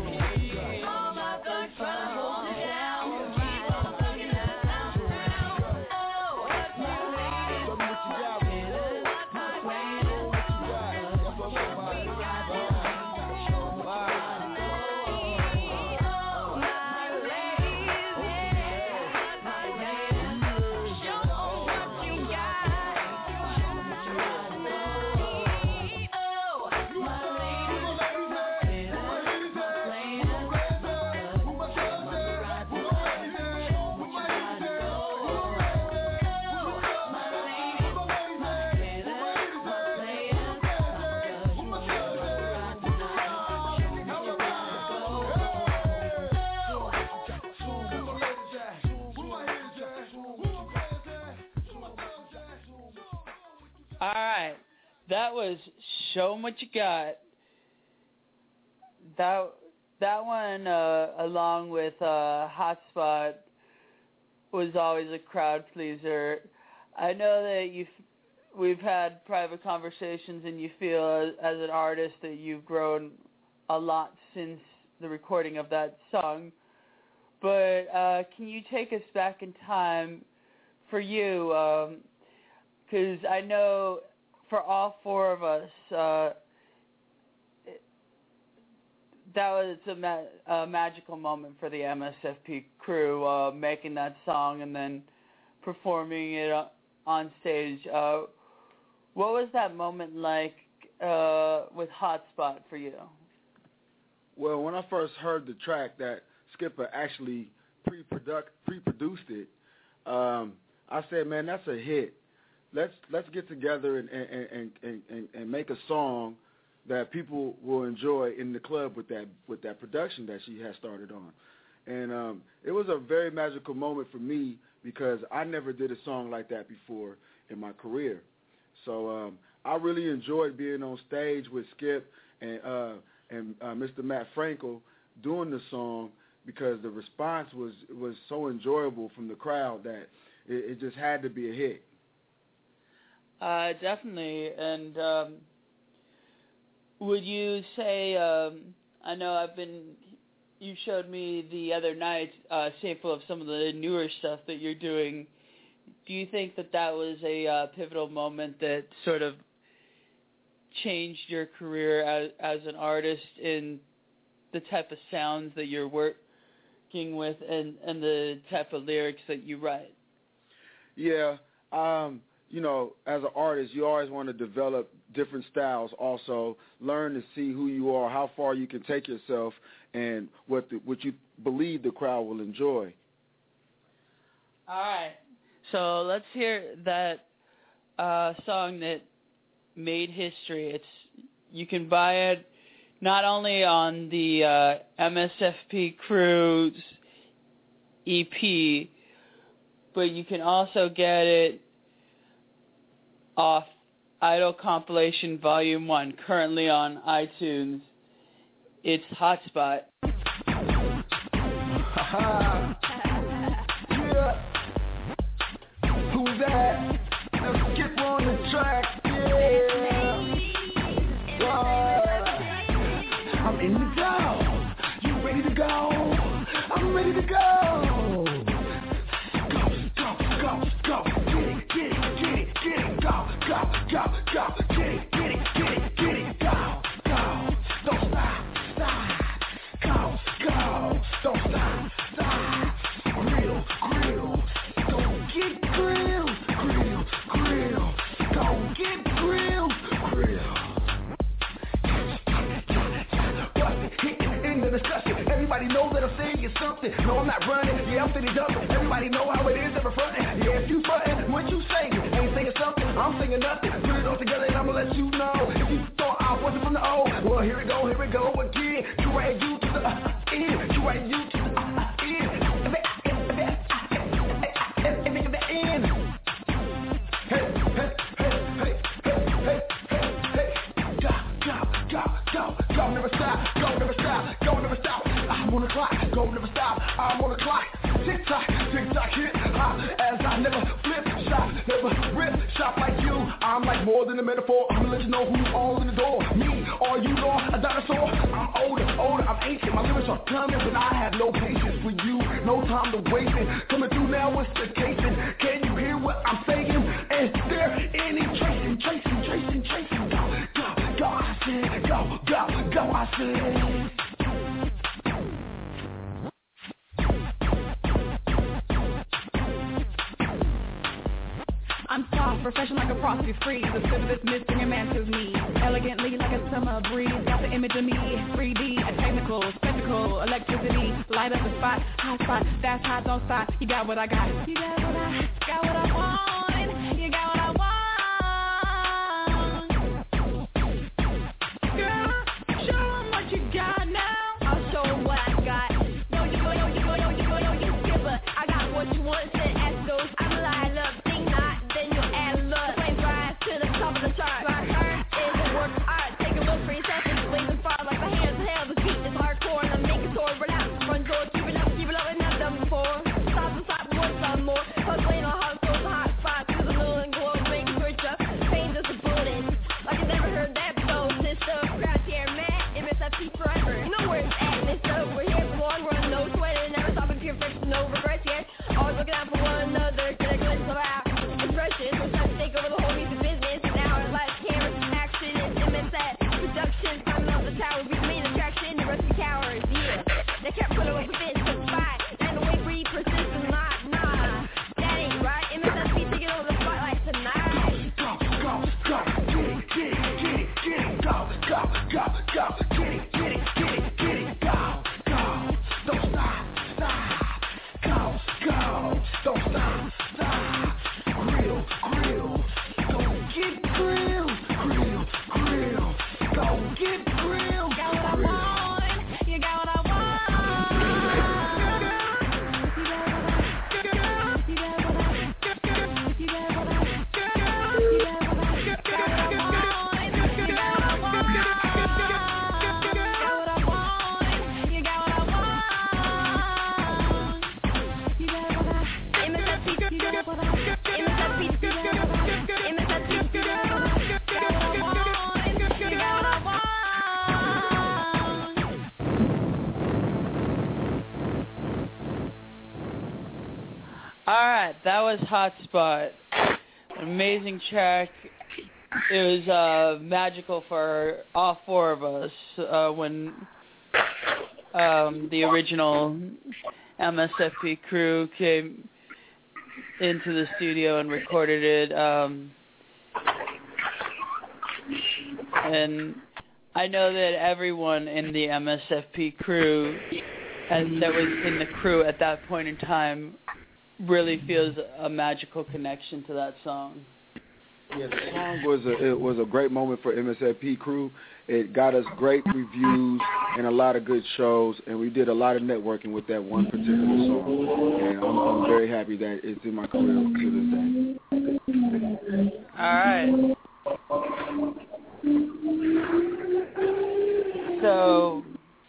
All my thugs tryna hold it down. Keep on thugging that sound around. Oh, my ladies, my hitters, my players. We got this. Show 'em what you gotta go. Oh, my ladies, yeah, my players. Show 'em what you got. Show 'em what you gotta go. Oh, my ladies, my hitters, my players. All right, that was Show 'em What You Got. That one, along with Hotspot, was always a crowd pleaser. I know that we've had private conversations, and you feel as an artist that you've grown a lot since the recording of that song. But can you take us back in time for you? Because I know for all four of us, that was a magical moment for the MSFP crew, making that song and then performing it on stage. What was that moment like with Hotspot for you? Well, when I first heard the track that Skipper actually pre-produced it, I said, man, that's a hit. Let's get together and make a song that people will enjoy in the club with that production that she has started on. And it was a very magical moment for me because I never did a song like that before in my career. So I really enjoyed being on stage with Skip and Mr. Matt Frankel doing the song because the response was so enjoyable from the crowd that it just had to be a hit. Definitely. And would you say, I know you showed me the other night a sample of some of the newer stuff that you're doing. Do you think that was a pivotal moment that sort of changed your career as an artist in the type of sounds that you're working with and the type of lyrics that you write? Yeah, you know, as an artist, you always want to develop different styles. Also, learn to see who you are, how far you can take yourself, and what you believe the crowd will enjoy. All right, so let's hear that song that made history. You can buy it not only on the MSFP Cruise EP, but you can also get it off Idol Compilation Volume 1, currently on iTunes. It's Hotspot. Yeah. Who's that? Let's skip on the track. Yeah. I'm in the zone. You ready to go? I'm ready to go. Go. Get it. Go. Get it. Go. Don't stop. Go. Don't stop. Grill. Don't get grilled. Grill. Don't get grilled. Grill. In the discussion, everybody knows that I'm saying something. No, I'm not running. Yeah, I'm sitting jumping. Everybody know how it is ever fronting. Yeah, if you fronting, what you saying? Ain't saying something. I'm saying nothing. Put it all together and I'ma let you know. If you thought I wasn't from the O, well, here we go again. You right, you to the end. You right, you to the end. Go, never stop. I'm on the clock. Go, never stop. I'm on the clock. Tick tock, hit hot as I never flip shop, never rip shop like you. I'm like more than a metaphor. I'ma let you know who's all in the door. Me or you know a dinosaur. I'm older. I'm ancient. My lyrics are coming, but I have no patience for you. No time to waste it. Coming through now, what's the casing? Can you hear what I'm saying? Is there any tracing? Go, I said. Go, I said. I'm soft, refreshing like a frosty freeze. The sip of this mist in your man to me. Elegantly like a summer breeze. Got the image of me, 3D, a technical, spectacle, electricity. Light up the spot, hot spot, that's hot, don't stop. You got what I got. You got what I want. You got what I want. Girl, show 'em what you got now. I'll show 'em what I got. Yo, you skipper. I got what you want, said ask those. I'm light up, think not. Then you add a look. Flame rise to the top of the chart. My turn is a work of art. Take a look for yourself. It's blazing far like the hands of hell. The beat is hardcore and I'm making sword. Relax, front door, keep it up and I've done before. Stop, one time more. Puzzling on how it's a hot spot. Through the middle and glow, make a switch up. Pain just a bullet. Like I never heard that before. Sister, crouch here, man. MSFP forever. Know where it's at, and it's up. We're here for the long run. No sweating, never stopping, pure friction, no regrets yet. Always looking out for one another. Get a glimpse of our expressions. We're trying to take over the whole music business. And now our life, cameras, action, and MSF production. Climbing up the tower, we the main attraction. The rest of the cowards, yeah. They can't put up with this, it's fine. And the way we persist is not, nah. That ain't right. MSFP taking over the spotlight tonight. Go, get it, go, get it, go. Don't stop, go, don't stop. Grill, don't get grilled, grill, don't get grilled. Got what I want, you got what I want. Alright, that was Hotspot. Amazing track. It was magical for all four of us when the original MSFP crew came into the studio and recorded it. And I know that everyone in the MSFP crew and that was in the crew at that point in time really feels a magical connection to that song. Yeah, the song was a great moment for MSFP crew. It got us great reviews and a lot of good shows, and we did a lot of networking with that one particular song. And I'm very happy that it's in my career to this day. All right. So,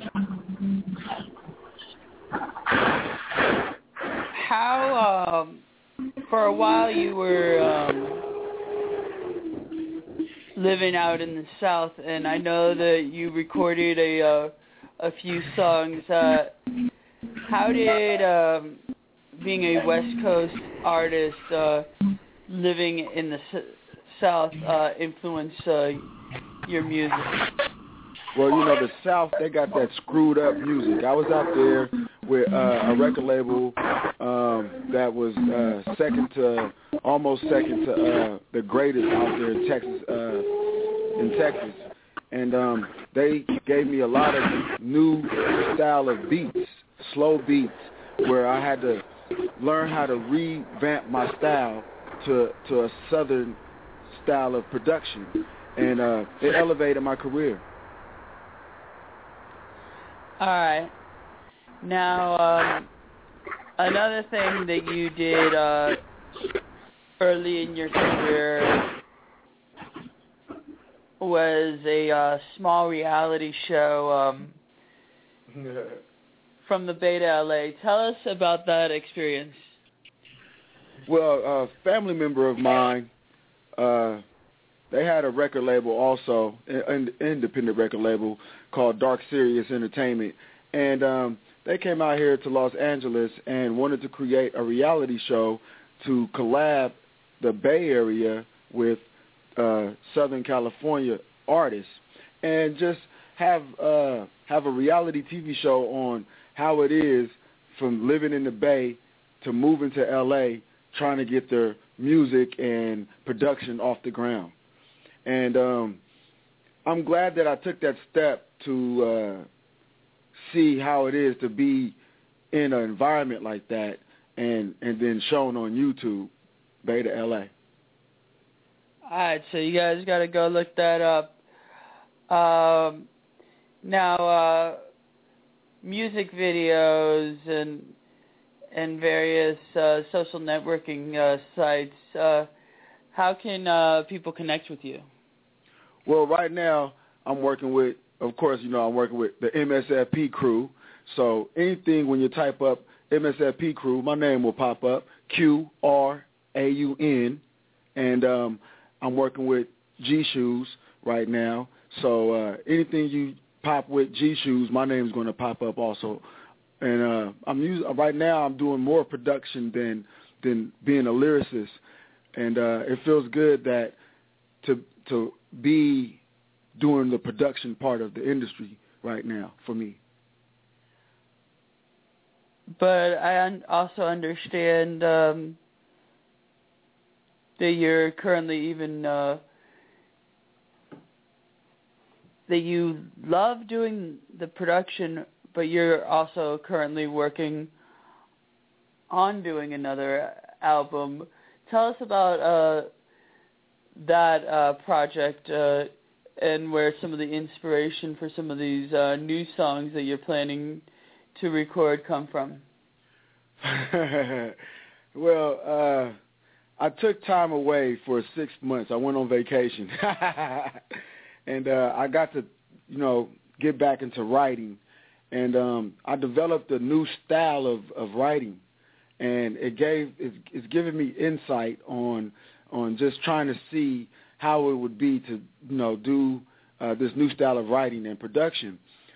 how, for a while you were living out in the South, and I know that you recorded a few songs. How did being a West Coast artist living in the South influence your music? Well, you know, the South, they got that screwed up music. I was out there with a record label that was almost second to the greatest out there in Texas. And they gave me a lot of new style of beats, slow beats, where I had to learn how to revamp my style to a Southern style of production. And it elevated my career. All right. Now, another thing that you did early in your career was a small reality show from the Bay to LA. Tell us about that experience. Well, a family member of mine, they had a record label also, an independent record label called Dark Sirius Entertainment. And they came out here to Los Angeles and wanted to create a reality show to collab the Bay Area with Southern California artists and just have a reality TV show on how it is from living in the Bay to moving to L.A., trying to get their music and production off the ground. And I'm glad that I took that step to see how it is to be in an environment like that and then shown on YouTube, Bay to LA. All right, so you guys got to go look that up. Now, music videos and various social networking sites, how can people connect with you? Well, right now I'm working with, of course, I'm working with the MSFP crew. So anything when you type up MSFP crew, my name will pop up, QRAUN, and I'm working with G Shoes right now. So anything you pop with G Shoes, my name's going to pop up also. And right now I'm doing more production than being a lyricist, and it feels good that to be doing the production part of the industry right now for me. But I also understand that you're currently even that you love doing the production, but you're also currently working on doing another album. Tell us about that project and where some of the inspiration for some of these new songs that you're planning to record come from. Well, I took time away for 6 months. I went on vacation. And I got to, get back into writing. And I developed a new style of writing. And it's given me insight on just trying to see how it would be to, do this new style of writing and production.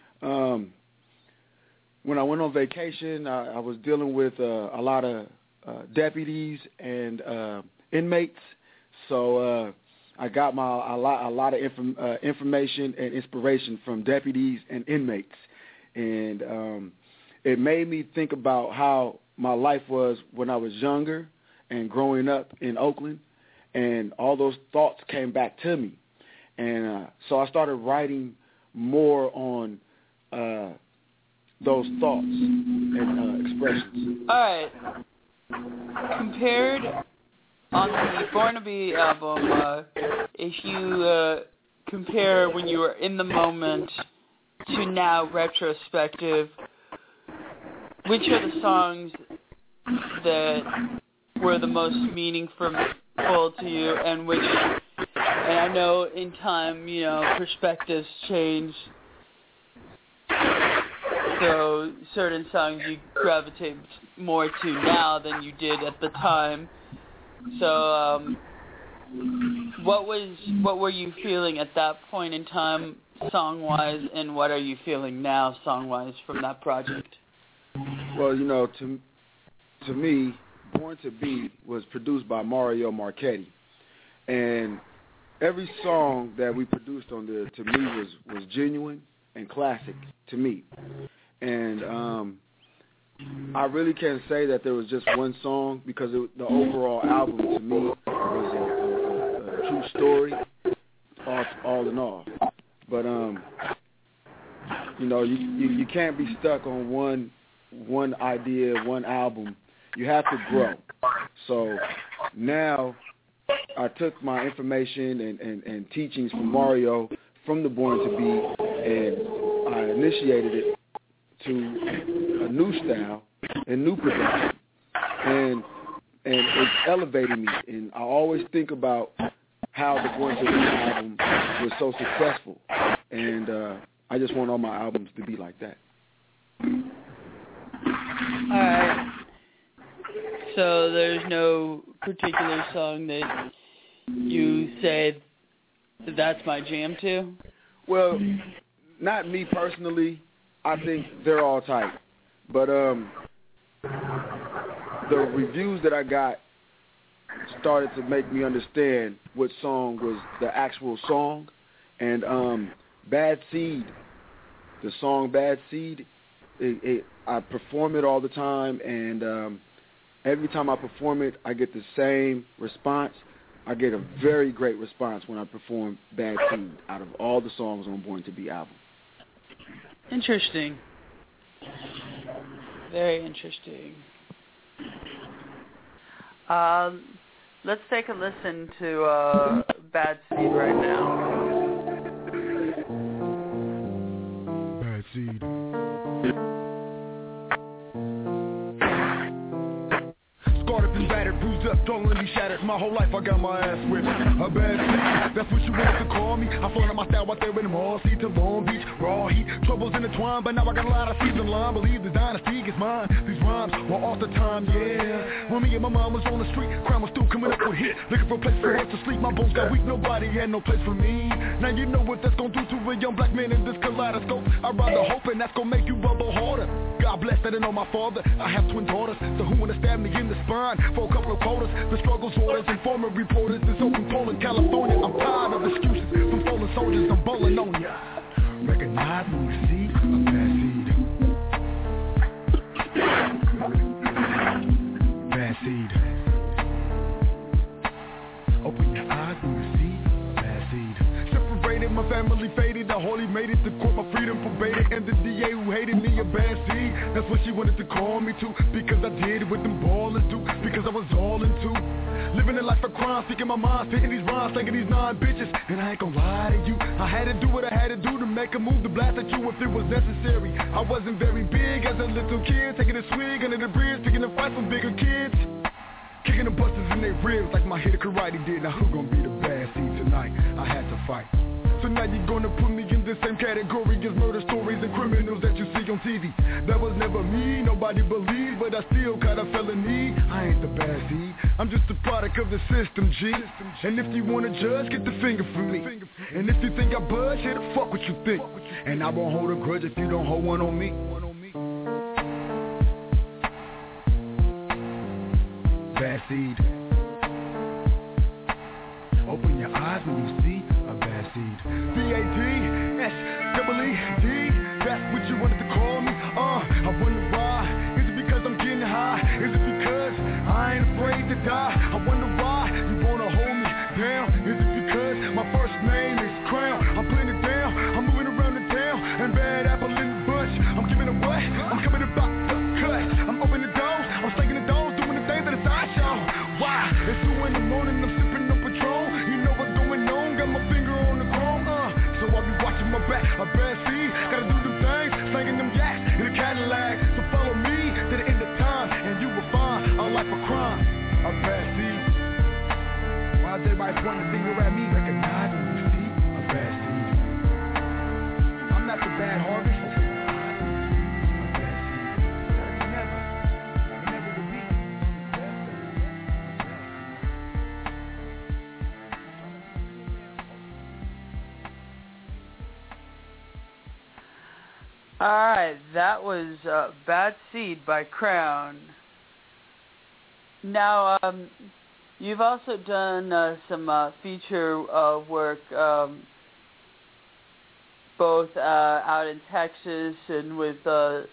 When I went on vacation, I was dealing with a lot of deputies and inmates. So I got a lot of information and inspiration from deputies and inmates. And it made me think about how my life was when I was younger and growing up in Oakland, and all those thoughts came back to me. And so I started writing more on those thoughts and expressions. All right. Compared on the Born to Be album, if you compare when you were in the moment to now retrospective, which are the songs that were the most meaningful to you, and which, and I know in time, you know, perspectives change, so certain songs you gravitate more to now than you did at the time. So, what were you feeling at that point in time, song-wise, and what are you feeling now, song-wise, from that project? Well, you know, to me, Born to Be was produced by Mario Marchetti, and every song that we produced on there, to me, was genuine and classic to me. And I really can't say that there was just one song, because the overall album to me was a true story, all in all. But you know, you can't be stuck on one idea, one album. You have to grow. So now I took my information and teachings from Mario from the Born to Be, and I initiated it to a new style and new production, and it's elevating me. And I always think about how the Born to Be album was so successful, and I just want all my albums to be like that. All right. So there's no particular song that you say that's my jam to? Well, not me personally. I think they're all tight. But the reviews that I got started to make me understand what song was the actual song. And Bad Seed, the song Bad Seed, I perform it all the time, and every time I perform it, I get the same response. I get a very great response when I perform Bad Seed out of all the songs on Born to Be album. Interesting. Very interesting. Let's take a listen to Bad Seed right now. Bad Seed. Scarred up and battered, bruised up, totally shattered. My whole life I got my ass whipped. A bad seed, that's what you wanted to call me. I flaunted my style out there in the mall, see to Long Beach, raw heat, troubles intertwined, but now I got a lot of seeds in line. Believe the dynasty is mine. These rhymes were off the time, yeah. When me and my mom was on the street, crime was still coming up with hit. Looking for a place for us to sleep, my bones got weak, nobody had no place for me. Now you know what that's gonna do to a young black man in this kaleidoscope. I'd rather hope, and that's gonna make you bubble harder. God bless that I know my father. I have twin daughters, so who wanna stab me in the spine for a couple of quotas? The struggle's orders, informer reporters, this open Poland, California. I'm tired of excuses from fallen soldiers, I'm bowling on ya. Recognize when you see a bad seed. Bad seed. Open your eyes when you see a bad seed. Separated, my family faded, the holy made it to court, my freedom forbade it, and the DA who hated me a bad seed. That's what she wanted to call me to, because I did what them ballers do, because I was all into living a life of crime, speaking my mind, spitting these rhymes, thinking these 9 bitches. And I ain't gonna lie to you, I had to do what I had to do to make a move to blast at you if it was necessary. I wasn't very big as a little kid, taking a swig under the bridge, picking a fight from bigger kids, kicking the busters in their ribs like my hit of karate did. Now who gonna be the bad seed tonight? I had to fight. So now you're gonna put me in the same category as murder stories and criminals that you see on TV. That was never me, nobody believed, but I still caught a felony. I ain't the bad seed, I'm just a product of the system, G. And if you wanna judge, get the finger from me. And if you think I budge, here the fuck what you think. And I won't hold a grudge if you don't hold one on me. Bad seed. Open your eyes when you see a bad seed. B-A-D-S-E-E-D. That's what you wanted to call might point the finger at me, recognize and you see a bad seed. I'm not the bad harvest. Alright, that was Bad Seed by Crown. Now, you've also done some feature work both out in Texas and with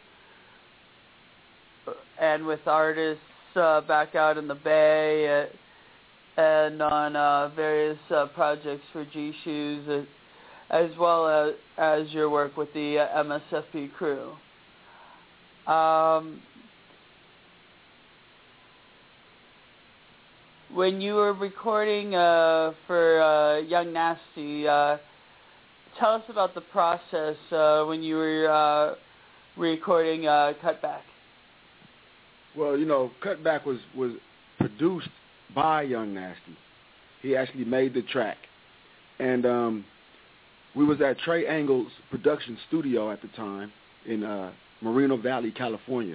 artists back out in the Bay and on various projects for G-Shoes, as well as your work with the MSFP crew. When you were recording for Young Nasty, tell us about the process when you were recording Cutback. Well, you know, Cutback was produced by Young Nasty. He actually made the track. And we was at Trey Angle's production studio at the time in Moreno Valley, California.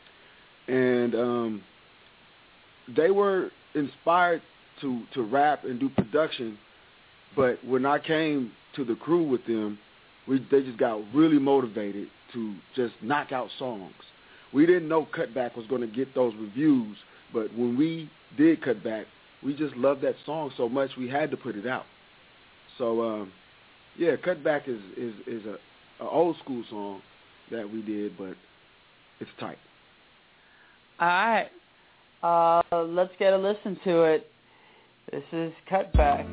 And they were inspired to rap and do production, but when I came to the crew with them, they just got really motivated to just knock out songs. We didn't know Cutback was going to get those reviews, but when we did Cutback, we just loved that song so much we had to put it out. So, yeah, Cutback is a old school song that we did, but it's tight. All right. Let's get a listen to it. This is Cutback.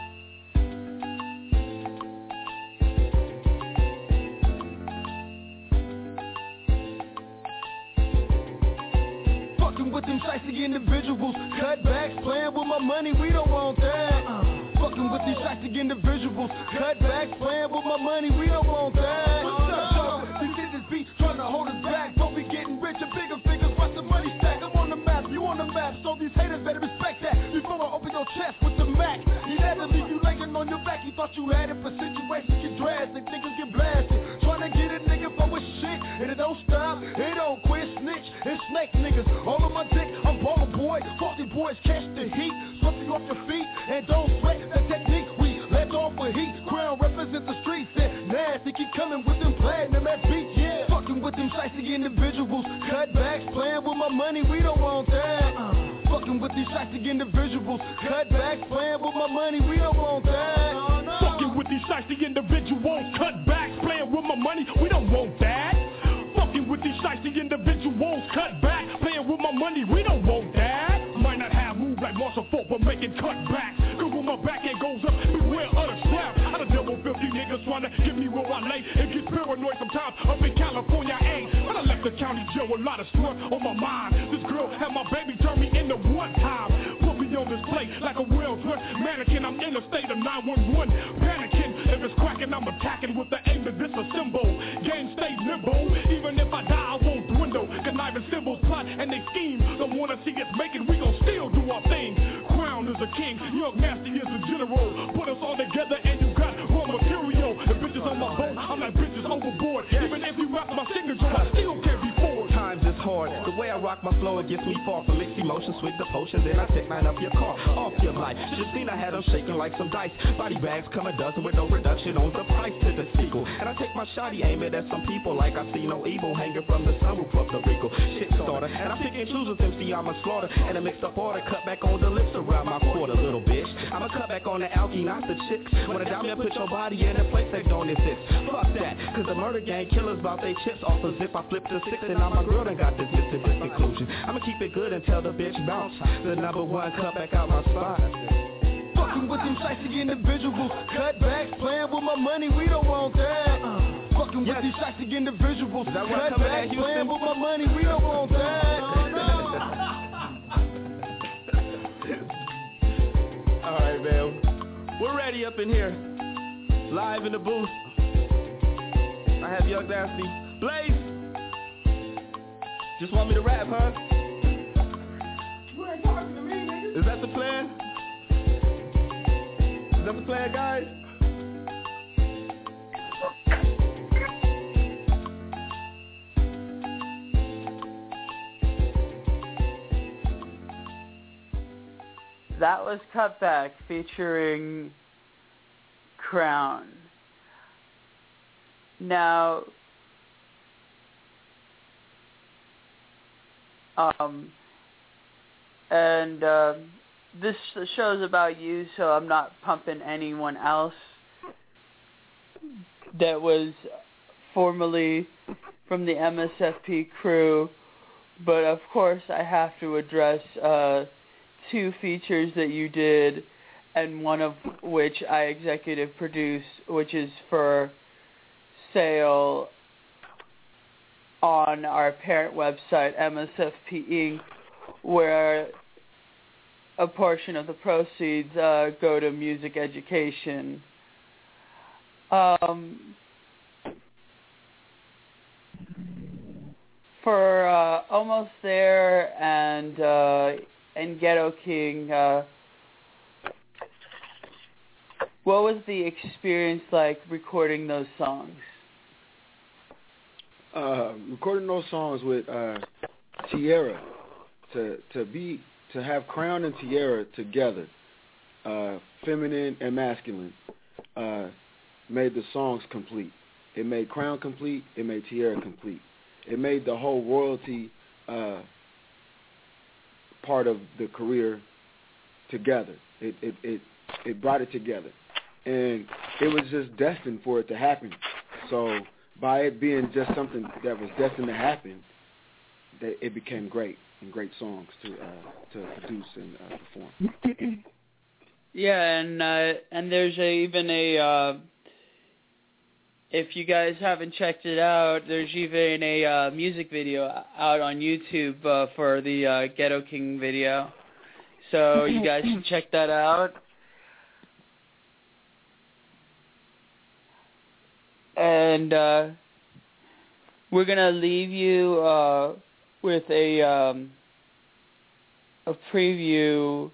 Fucking with them shicey individuals, cutbacks, playing with my money, we don't want that. Fucking with these shicey individuals, cutbacks, playing with my money, we don't want that. These niggas be trying to hold us back, but we getting richer, bigger figures, watch the money stack. I'm on the map, you on the map, so these haters better respect that. Before I open your chest with the Mac, he never leave you laying on your back. He thought you had it for situations get drastic, niggas get blasted. Trying to get a nigga for his shit, and it don't stop, it don't quit, snitch and snake niggas. All on my dick, I'm baller boy, faulty boys catch the heat, sweep you off your feet, and don't sweat the technique. We let off with heat, Crown represent the streets, and Nasty keep coming with them platinum at beat, yeah. Fucking with them shicey individuals, cutbacks, playing with my money, we don't want that. Fucking with these shicey individuals, cutbacks, playing with my money, we don't want that. Fucking with these shicey individuals, cutbacks, playing with my money, we don't want that. Fucking with these shicey individuals, cutbacks, playing with my money, we don't want that. Might not have moves like Marshall Falk, but making cutbacks. Cause when my back end goes up, beware of the strap. I done dealt with 50 niggas trying to get me where I lay, and get paranoid sometimes. Up in California, I ain't. But I left the county jail with a lot of stress on my mind. This girl had my baby turn me into one time. Put me on display like a well-dressed mannequin. I'm in a state of 911, panicking. If it's cracking, I'm attacking with the aim to disassemble. Game stay nimble, even if I die, I won't dwindle. Conniving symbols plot and they scheme. Don't wanna see us making, we gon' still do our thing. Crown is a king, Young Nasty is a general. Put us all together and you got raw material. The bitches on my boat, I'm like bitches overboard. Even if you rock my signature, I still can't be forward. Times is hard. The way I rock my flow, it gets me far from mixed emotions, sweet the potion. Then I take mine up your car, off your life. Just seen I had them shaking like some dice. Body bags come a dozen with no reduction on the price to the sequel. And I take my shotty, aim it at some people like I see no evil hanging from the sunroof of the Rico. Shit starter. And I pick and choose with them, see I'm a slaughter. And a mixed up order, cut back on the lips around my quarter, little bitch. I'ma cut back on the alky, not the chicks. When a diamond put your body in a place they don't exist. Fuck that, cause the murder gang killers bout they chips off a zip. I flip to 6 and now my girl done got this to this conclusion. I'ma keep it good until the bitch bounce. The number one cut back out my spot. Fucking with them shicey individuals, cutbacks, playing with my money, we don't want that. Fucking with these shicey individuals, cutbacks, playing with my money, we don't want that. Alright, man. We're ready up in here. Live in the booth. I have Young Nasty. Blaze! Just want me to rap, huh? You ain't talking to me, nigga. Is that the plan? Is that the plan, guys? That was Cutback featuring Crown. Now, this show's about you, so I'm not pumping anyone else that was formerly from the MSFP crew, but of course I have to address two features that you did, and one of which I executive produced, which is for sale on our parent website, MSFP Inc., where a portion of the proceeds go to music education. For Almost There and Ghetto King, what was the experience like recording those songs? Recording those songs with Tierra, to have Crown and Tierra together, feminine and masculine, made the songs complete. It made Crown complete. It made Tierra complete. It made the whole royalty part of the career together. It brought it together, and it was just destined for it to happen. So by it being just something that was destined to happen, that it became great and great songs to produce and perform. Yeah, and there's even a if you guys haven't checked it out, there's even a music video out on YouTube for the Ghetto King video. So you guys should check that out. And we're going to leave you with a preview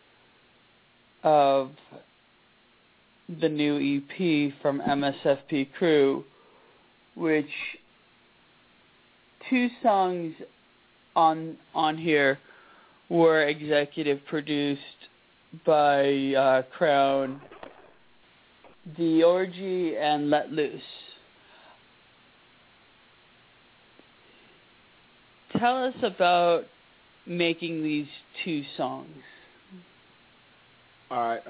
of the new EP from MSFP Crew, which two songs on here were executive produced by Crown, The Orgy and Let Loose. Tell us about making these two songs. All right.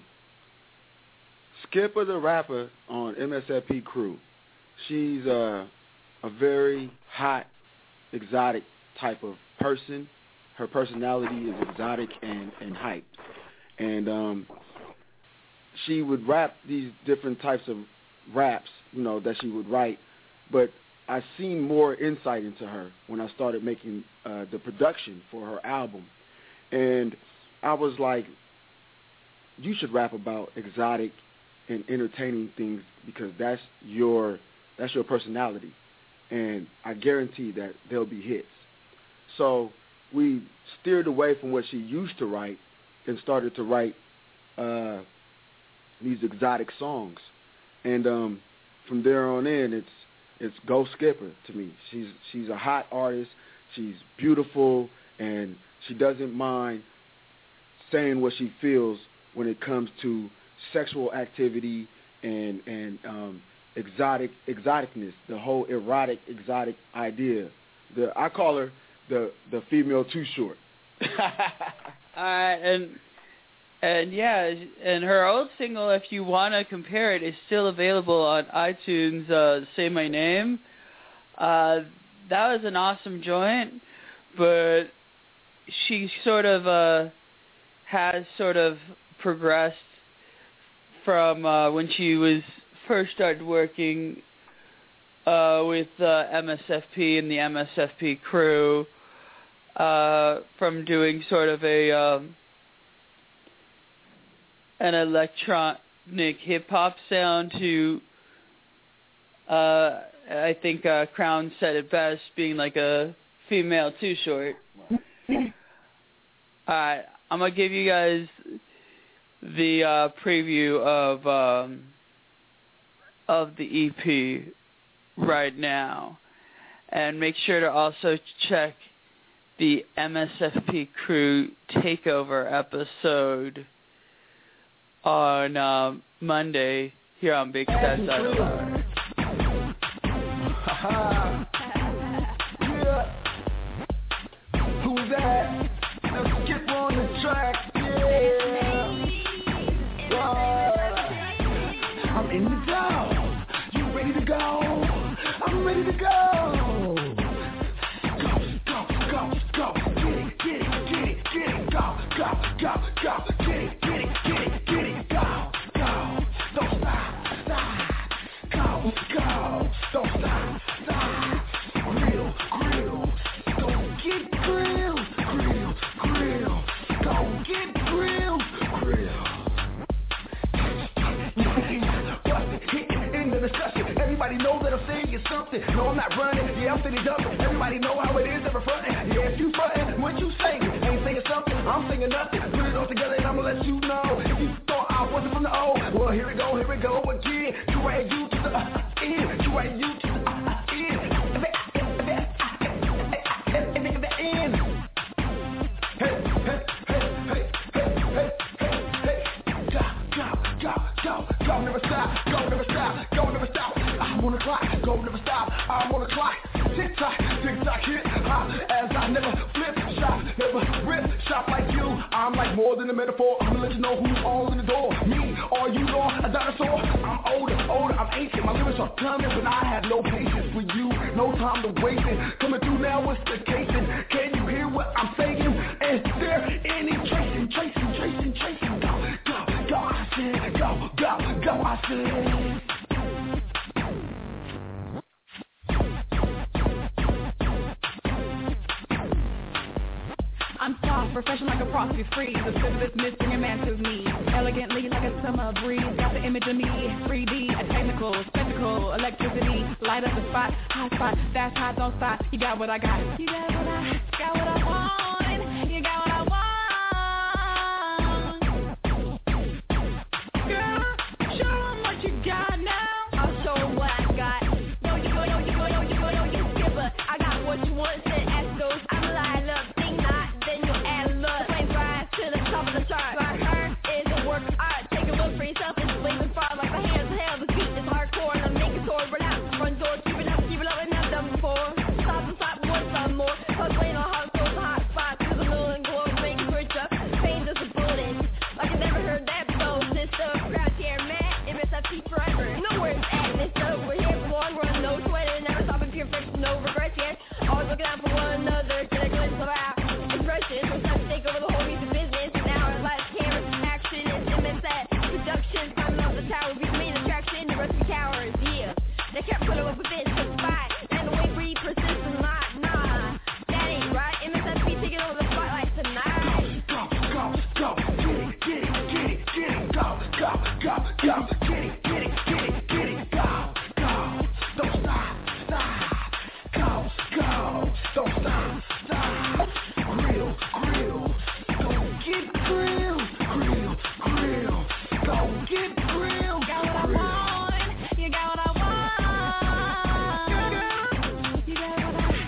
Skipper the rapper on MSFP Crew, she's a very hot, exotic type of person. Her personality is exotic and hyped. And she would rap these different types of raps, that she would write. But I seen more insight into her when I started making the production for her album. And I was like, you should rap about exotic and entertaining things because that's your personality, and I guarantee that they'll be hits. So we steered away from what she used to write and started to write these exotic songs, and from there on in, it's Go Skipper to me. She's a hot artist. She's beautiful, and she doesn't mind saying what she feels when it comes to sexual activity and exoticness, the whole erotic, exotic idea. I call her the female Too Short. And yeah, and her old single, If You Wanna Compare It, is still available on iTunes. Say My Name. That was an awesome joint, but she sort of has sort of progressed from when she was first started working with MSFP and the MSFP Crew, from doing sort of an electronic hip-hop sound to, I think Crown said it best, being like a female Too Short. Alright, I'm going to give you guys the preview of the EP right now. And make sure to also check the MSFP Crew Takeover episode on Monday here on Big Stats Out of Hour. Yeah. Who's that? Let's get on the track. Yeah. I'm in the zone. You ready to go? I'm ready to go. Go, go, go, go. Get it, get it, get it, get it. Go, go, go, go. Get it, get it, get it, get it. Go, go. Don't stop, stop. Go, go. Don't stop, stop. Grill, grill. Go get grill, grill, grill. Go get grill, grill. In the discussion, everybody knows that I'm saying something. No, I'm not running. Yeah, I'm sitting jumping. Everybody know how it is ever fronting. Yeah, if you fronting, what you saying? Ain't saying something, I'm saying nothing. Put it all together and I'ma let you know. If you thought I wasn't from the O, well, here we go again. You right, you to the end. You right, you to the end. End. Hey, hey, hey, hey, hey, hey, hey, hey. Go, never stop, go, never stop, go, never stop. I'm on the clock, go, never stop, I'm on the clock. Tick tock, hit, as I never flip, shot, never rip, shot like you. I'm like more than a metaphor, I'm gonna let you know who's all in the door. Me, or you know, a dinosaur. I'm older, I'm ancient, my lyrics are coming, but I have no patience for you, no time to waste it. Coming through now, what's the casing? Can you hear what I'm saying? Is there any tracing? Go, I said, go, I said. I'm soft, professional like a frosty freeze. The sip is missing a man to me. Elegantly like a summer breeze. Got the image of me, 3D, a technical, spectacle, electricity. Light up the spot, hot spot, that's hot, don't stop. You got what I got. You got what I want. You got what I want. Girl, show 'em what you got now. I'll show 'em what I got. No, you skipper. I got what you want, send Astros. I'm light up, think not. Then you add love, flame rise to the top of the chart. My heart is a work of art. Take a look for yourself and blazing fire like my hands in hell. The beat is hardcore and I'm making sword. We're out front door, keep it up and I've done before. Stop, one some more. Hustling on hot goes hot spots to the middle and glow, making switch up. Pain does a bullet. Like I never heard that before. Sister, crowd here, man. MSFP forever. Nowhere it's at, mister. We're here for long run, no sweating, never stopping, pure fresh, no regrets yet. Always looking out for one another. Get a glimpse of our expressions. We're trying to take over the whole music business. Now our life, camera, action, and MSF. Production, climbing up the tower, we main attraction. The rest of the cowards, yeah. They kept putting up with it, took fight. And the way we persist and lie, nah. That ain't right. MSFP taking over the spotlight tonight. Go, get it, go, get it, go, don't stop, go, don't stop, grill, go get grill, go get grill, Got what I want, you got what I want. You got what I want.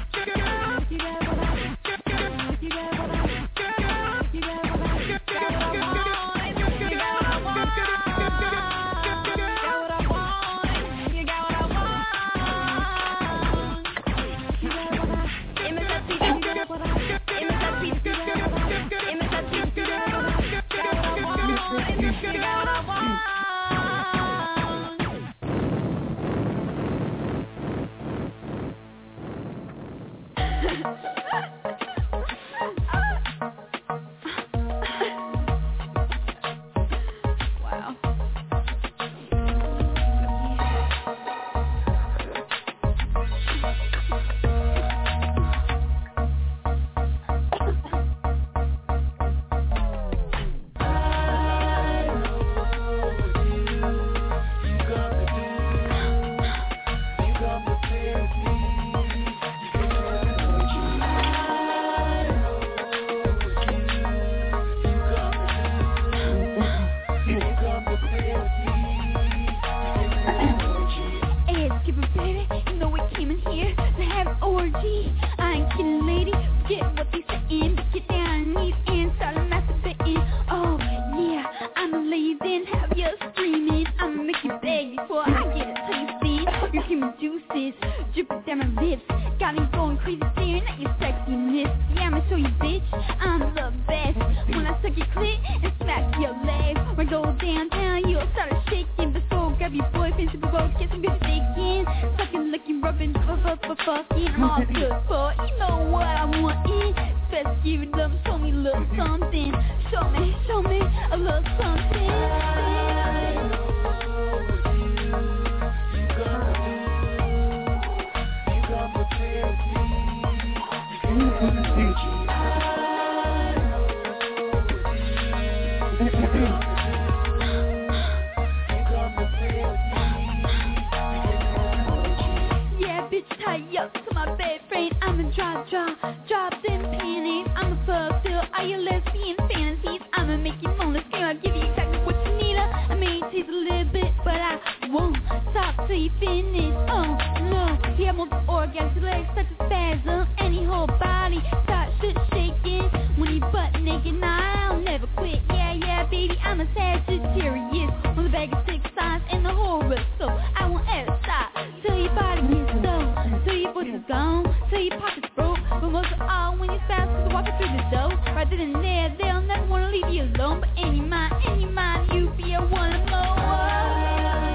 the juices dripping down my lips. Got me going crazy staring at your sexiness. Yeah, I'ma show you, bitch, I'm the best. When I suck your clit and smack your legs, when I go downtown, you'll start shaking. Before grab your boyfriend, super bowl, get some good shaking. Sucking, licking, rubbing, fucking, I'm all good for it. You know what I want in. Best give it up, show me a little something. Show me a little something. Yeah, bitch, tie up to my bed frame. I'ma drop them panties. I'ma fulfill all your lesbian fantasies. I'ma make you moan, let's go. I'll give you exactly what you need. I may taste a little bit, but I won't stop till you finish. Oh no, he had multiple orgasms, his legs start to spasm, and his whole body starts shaking. When he butt naked, nah, I'll never quit. Yeah, baby, I'm a Sagittarius. On the bag of 6 signs and the horror, so I won't ever stop till your body gets low, till your voice is gone, till your pockets broke. But most of all, when you're fast, cause walking through the door, right then and there, they'll never wanna leave you alone. But any mind, you be a one of more.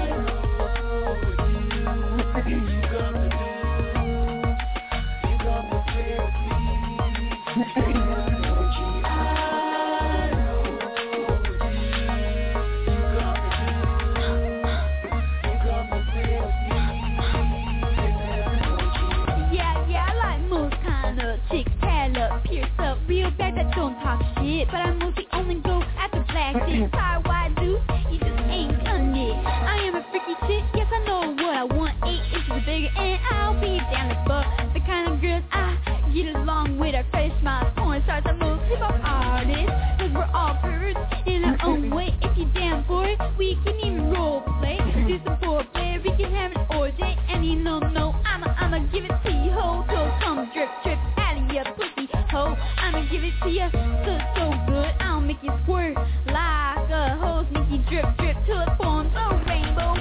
Pierce up, real bad that don't talk shit. But I mostly only go after black dick. Sorry, why I do? You just ain't done it. I am a freaky chick, yes I know what I want. 8 inches or bigger and I'll be down the butt. The kind of girls I get along with are fresh smiles, porn stars, I'm most hip-hop artists. Cause we're all birds in our own way. If you're down for it, we can even role play. Do some foreplay, we can have an orgy. And you know, I'ma give it to you, ho. So come drip, out of your pussy, ho. I'ma give it to you so good. I'll make you squirt like a hose. Make you drip till it forms a rainbow.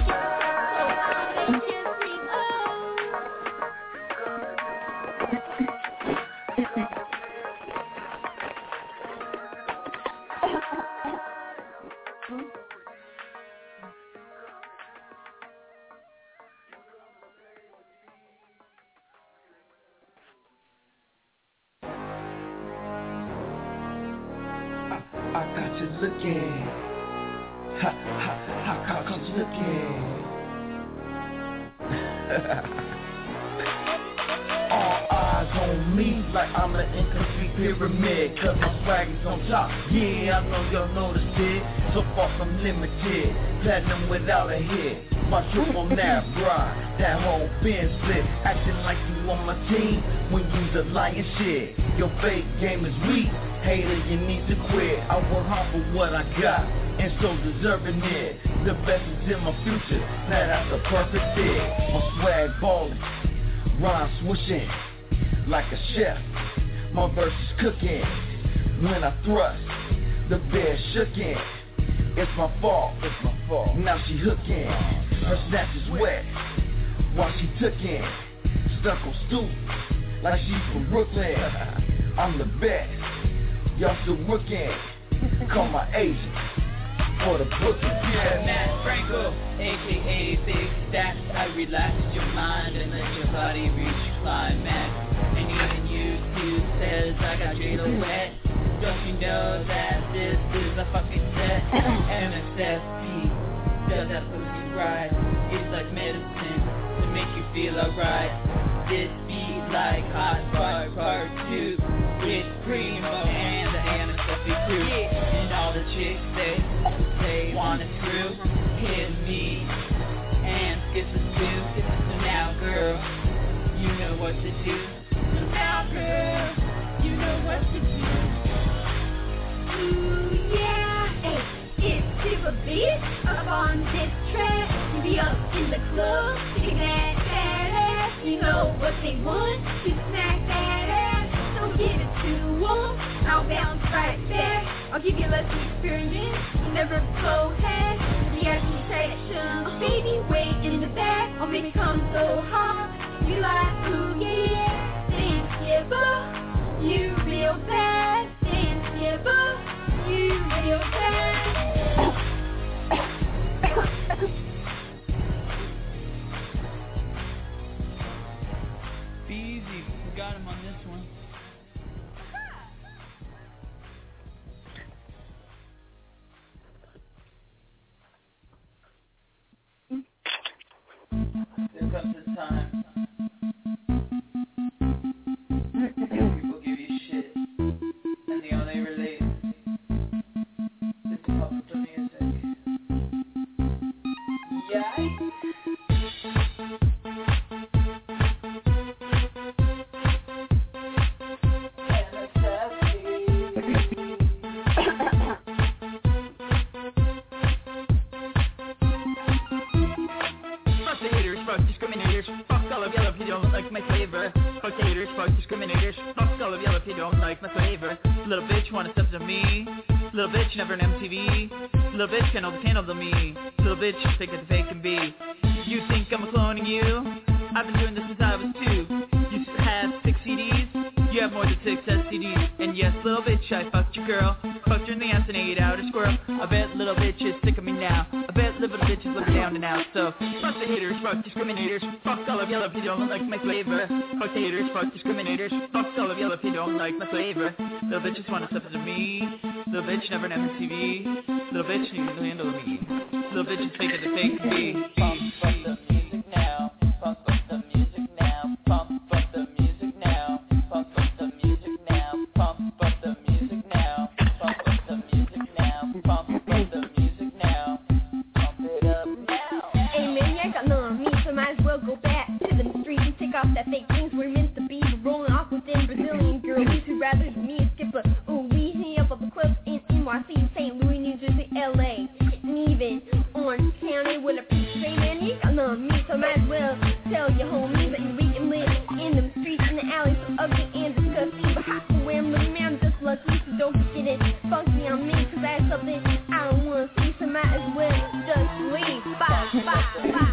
I got you looking. How come you looking? All eyes on me like I'm an incomplete pyramid. Cause my swag is on top. Yeah, I know y'all noticed it. So far from limited. Platinum without a hit. My trip on that ride. That whole bin split. Acting like you on my team when you's a lying shit. Your fake game is weak. Hater, you need to quit. I work hard for what I got, and so deserving it. The best is in my future, now that's a perfect fit. My swag ballin', rhyme swooshing, like a chef. My verse is cooking, when I thrust, the bed shookin'. It's my fault, now she hookin'. Her snatch is wet, while she tookin'. Stuck on stoop, like she's from Brooklyn. I'm the best. Y'all still working, call my agent for the booking. Yeah, Matt Franco, a.k.a. Big Stacks. I relax your mind and let your body reach climax. And even you says I got Jada wet. Don't you know that this is a fucking set? MSFP does that pussy right. It's like medicine to make you feel alright. This beat like Hot Fire Part 2 with Primo and the MSFP crew. And all the chicks they wanna screw, hit me and skip the stew. So now girl, you know what to do. So now girl, you know what to do. Ooh yeah, hey, it's Super Beat up on this track. You be up in the club, singing that ass. You know what they want, to smack that ass. So give it to 'em, I'll bounce right back. I'll give you less experience. Never go ahead. The agitation. Baby, wait in the back. I'll make it come so hot. You like, ooh, yeah. Dance, yeah, boo. You real bad. Dance, yeah, boo. You real bad. Be easy. We got him on this one. There comes this time. People give you shit, and the only relate is to pop up the music. Yikes. Little bitch wanna step to me. Little bitch never an MTV. Little bitch can't hold the candle to me. Little bitch think that the fake can be. You think I'm cloning you? I've been doing this since I was 2. You have 6 CDs. You have more than 6 STDs. And yes, little bitch, I fucked your girl. Fucked her in the ass and ate out her squirrel. I bet little bitch is sick of me now. I bet little bitch is looking down and out. So fuck the haters, fuck discriminators. Fuck all of y'all if you don't like my flavor. Fuck the haters, fuck discriminators. Fuck all of y'all if you don't like my flavor. Little bitches wanna step to me. Little bitch never an MTV. Little bitch needs to handle me. Little bitches fake it to fake me. Pump up the music now. Pump up the music now. Pump up the music now. Pump up the music now. Pump up the music now. Pump up the music now. Pump up the music now. Pump it up now. Hey man, you ain't got none on me, so might as well go back to the street and take off that fake things we're meant to be. We're rolling off with them Brazilian girlies who'd rather than me skip a ooh wee hit up the clubs in NYC, St. Louis, New Jersey, LA, and even Orange County with a piece of man. You ain't got none on me, so might as well tell your homies that you're weak and lit in them streets, in the alleys, so ugly and disgusting. But how can wear them, look at me, I'm just lucky, so don't forget it. Funky on me, cause that's something I don't wanna see, so might as well just leave. Bye, bye, bye.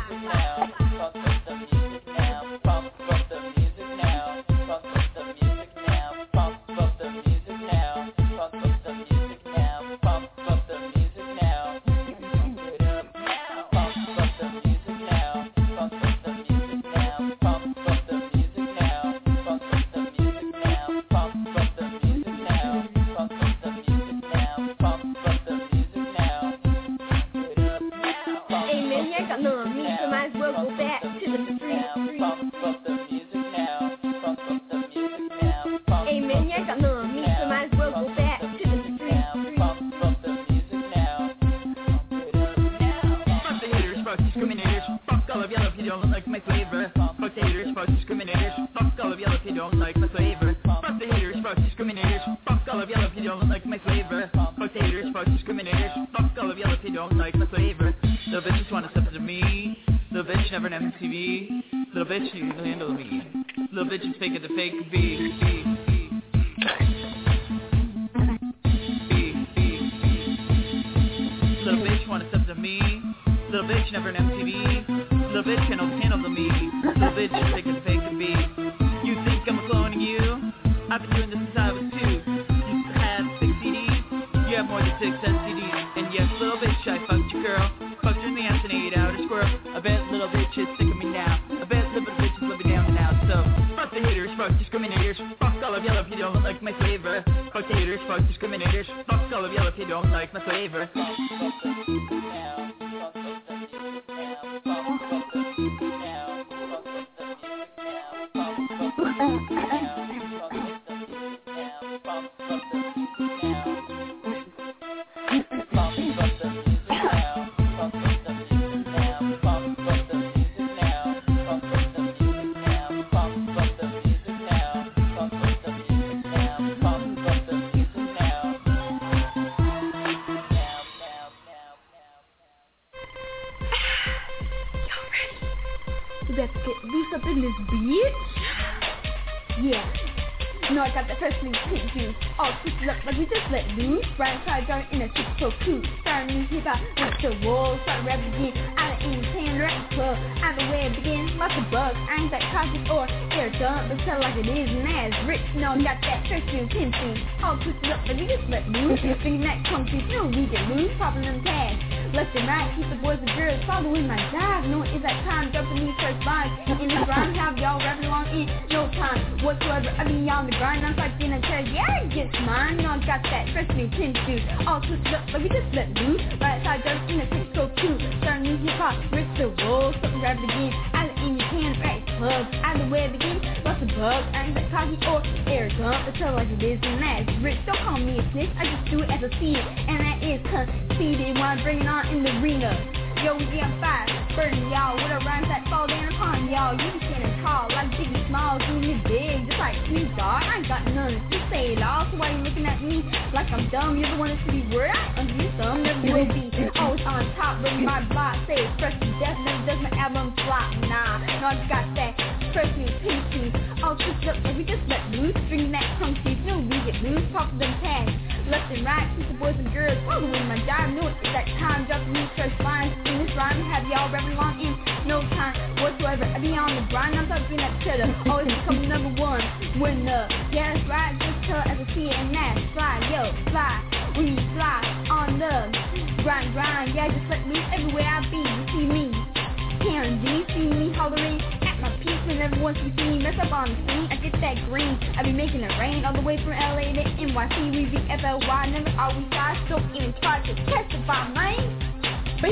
You know I got that freshly pink juice, all twisted up like we just let loose. Right side driving in a 6-pro coupe, starting new hip hop with the walls, start rapping again. Out of any tan rap club, either way it begins, lots of bugs. I ain't that cautious or air dump, but tell like it is and that's rich. You know I got that freshly pink juice, all twisted up like we just let loose. Thinking that country, you know we get loose, popping them tags. Left and right, keep the boys and girls following my drive. Knowing it's that time, jumping these first lines. In this rhyme, have y'all rapping along in no time whatsoever. I mean, y'all on the grind, I'm fighting and tell yeah, it gets mine. You know I got that freshly pink juice, all twisted up like we just let loose. Right side jump in a 6-pro coupe, starting new hip hop, rich the roll, something rap again. Either in your can, right plug, either way it begins, lots of bugs. I ain't that cocky or air dump, but tell like it is and that's rich. Don't call me a snitch, I just do it as I see it, and that is conceited when I bring it on in the arena. Yo, yeah, I'm fire, burning y'all with a rhymes that fall down upon y'all. You be standing tall like Biggie Smalls, doing it big, just like Snoop Dogg. I ain't got none to say it all, so why you looking at me like I'm dumb? You're the one that should be worried. I'm under your thumb, never will be. Always on top, but my block say it's fresh to death, never does my album flop. Nah, no, I got that fresh new pink juice, all twisted up like we just let loose. Drinking that crunk juice, you know we get loose, pop them tags. Left and right, keep the boys and girls following my job. Know it's that time, dropping these first lines. In this rhyme, have y'all rapping along in no time whatsoever. I be on the grind, I'm talking that cheddar. Always become number one winner. Yeah, that's right, just tell as I see it and that's fly. Yo, fly, when you fly on the grind. Yeah, just let me everywhere I be. You see me, Karen D, see me hollering at my peak when everyone sees me. Mess up on the scene, I get that green. I be making it rain all the way from LA to NYC. We be FLY, never always die. Don't even try to testify, man. But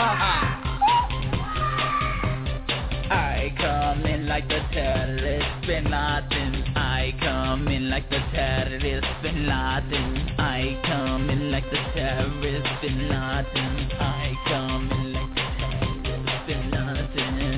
I come in like the terrorist Bin Laden. I come in like the terrorist Bin Laden. I come in like the terrorist Bin Laden. I come in like the terrorist Bin Laden.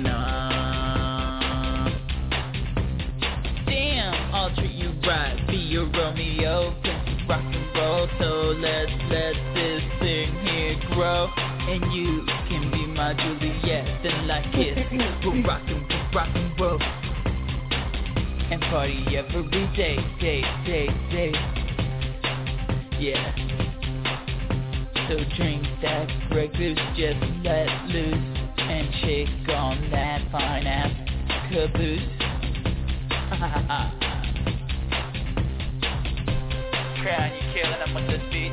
Damn, I'll treat you right. Be your Romeo, Prince rock and roll. So let's let this thing here grow. And you can be my Juliet, then like it, we'll rock and roll, and party every day, yeah. So drink that Grey Goose, just let loose, and shake on that fine ass caboose. Crown, you killing up with this beat.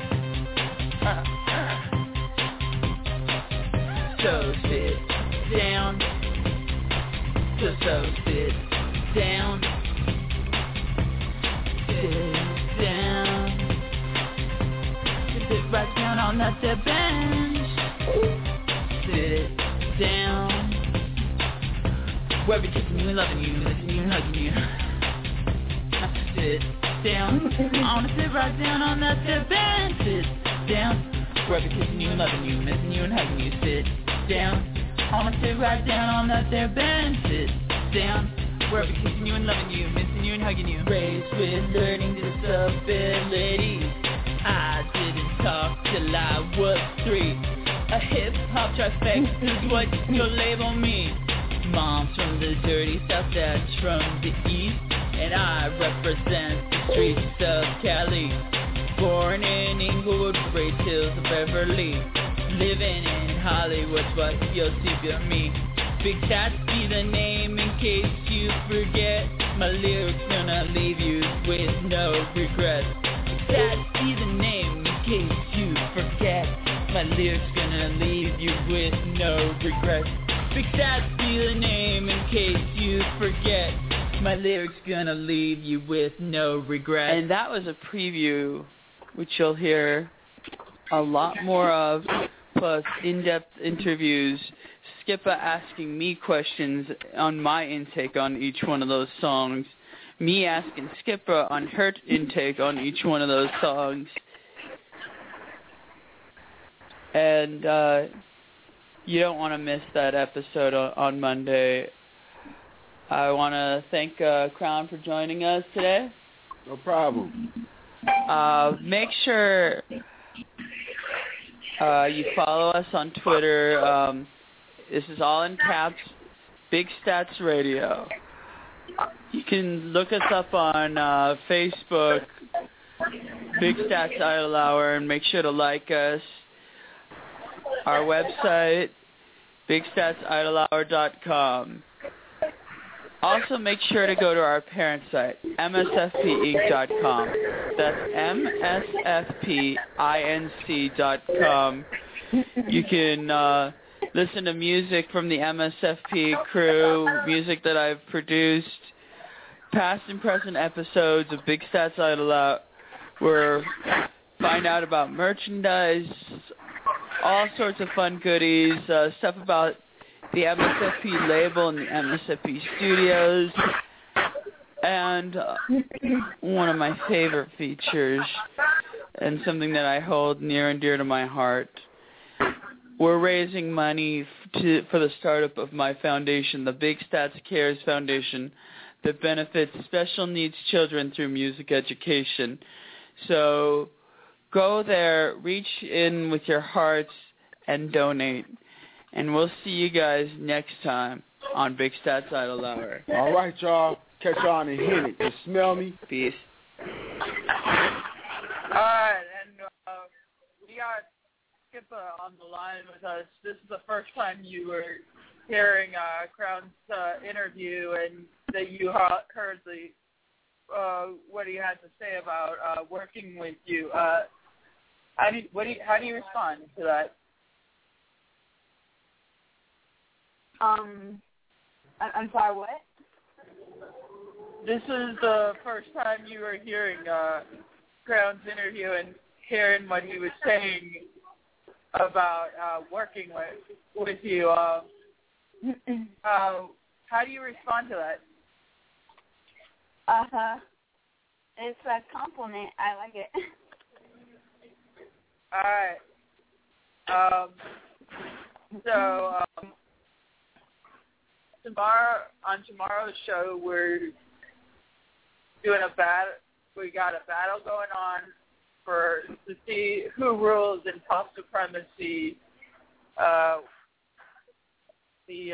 So sit down, so sit down, sit down, sit right down on that there bench, sit down, where we kissing you and loving you, missing you and hugging you, sit down, I wanna sit right down on that there bench, sit down, where we kissing you and loving you, missing you and hugging you, sit down. I wanna sit right down on that there bench. Sit down. Wherever kissing you and loving you, missing you and hugging you. Raised with learning disabilities. I didn't talk till I was 3. A hip hop trifecta is what you'll label me. Mom's from the dirty south, dad's from the east, and I represent the streets of Cali. Born in Inglewood, Great Hills of Beverly. Living in Hollywood's what you'll see of me. Big Stats be the name in case you forget. My lyrics gonna leave you with no regrets. Big Stats be the name in case you forget. My lyrics gonna leave you with no regrets. Big Stats be the name in case you forget. My lyrics gonna leave you with no regrets. And that was a preview, which you'll hear a lot more of, plus in-depth interviews, Skippa asking me questions on my intake on each one of those songs, me asking Skippa on her intake on each one of those songs. And you don't want to miss that episode on Monday. I want to thank Crown for joining us today. No problem. Make sure you follow us on Twitter. This is all in caps, Big Stats Radio. You can look us up on Facebook, Big Stats Idle Hour, and make sure to like us. Our website, bigstatsidlehour.com. Also, make sure to go to our parent site, msfpinc.com. That's msfpinc.com. You can listen to music from the MSFP crew, music that I've produced, past and present episodes of Big Stats Idle Hour, where find out about merchandise, all sorts of fun goodies, stuff about the MSFP label and the MSFP studios, and one of my favorite features, and something that I hold near and dear to my heart. We're raising money for the startup of my foundation, the Big Stats Cares Foundation, that benefits special needs children through music education. So go there, reach in with your hearts, and donate. And we'll see you guys next time on Big Stats Idle Hour. All right, y'all. Catch y'all in a minute. You smell me? Peace. All right, and we got Skipper on the line with us. This is the first time you were hearing Crown's interview, and that you heard the what he had to say about working with you. How do you respond to that? I'm sorry, what? This is the first time you were hearing Crown's interview and hearing what he was saying about working with you. How do you respond to that? It's a compliment. I like it. All right. Tomorrow's show, we're doing we got a battle going on to see who rules in pop supremacy. The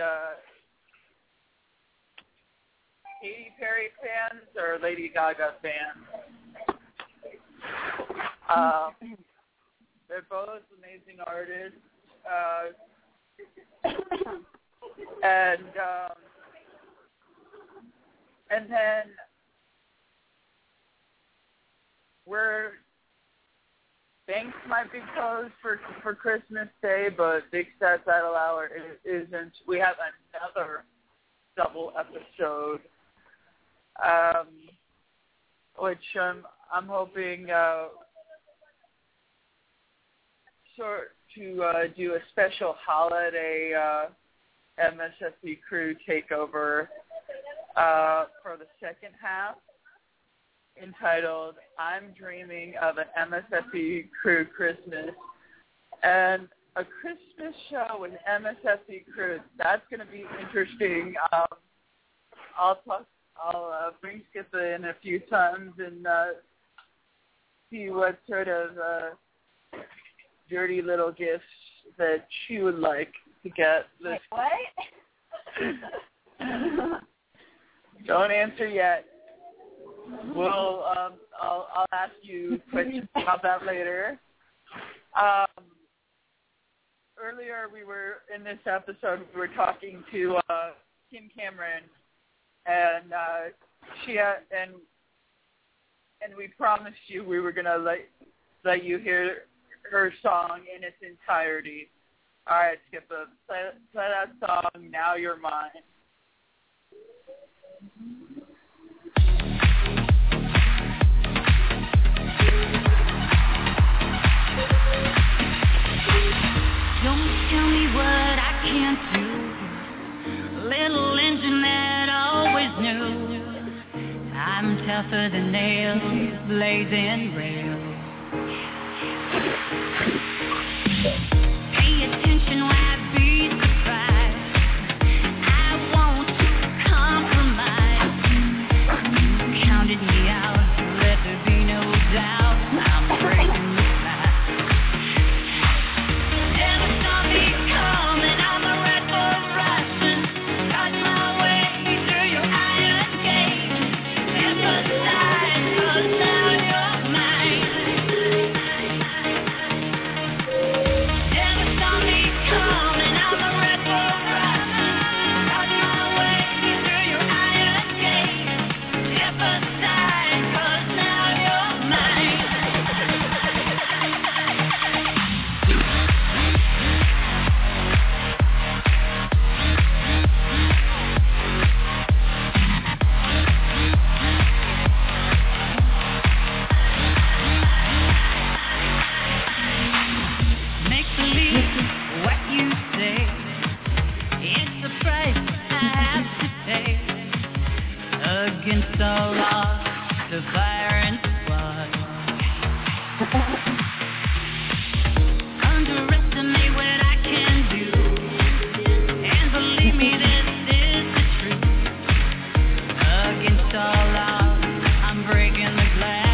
Katy Perry fans or Lady Gaga fans. They're both amazing artists. And then banks might be closed for Christmas Day, but Big Stats Idle Hour isn't. We have another double episode, which I'm hoping to do a special holiday MSFP crew takeover for the second half, entitled I'm Dreaming of an MSFP Crew Christmas, and a Christmas show with MSFP crew. That's going to be interesting. I'll bring Skipper in a few times and see what sort of dirty little gifts that she would like to get. Wait, what? Don't answer yet. I'll ask you questions about that later. Earlier, we were in this episode. We were talking to Kim Cameron, and and we promised you we were gonna let you hear her song in its entirety. All right, Skipper, play that song. Now You're Mine. Don't tell me what I can't do. Little engine that always knew I'm tougher than nails, blazing rails. Pay attention when I be surprised. I won't compromise. Counted me out, let there be no doubt. I'm breaking the fast. Never saw me coming, I'm a red bull rising. Got my way through your iron gate. Against all odds, the fire and squad. Underestimate what I can do, and believe me, this is the truth. Against all odds, I'm breaking the glass.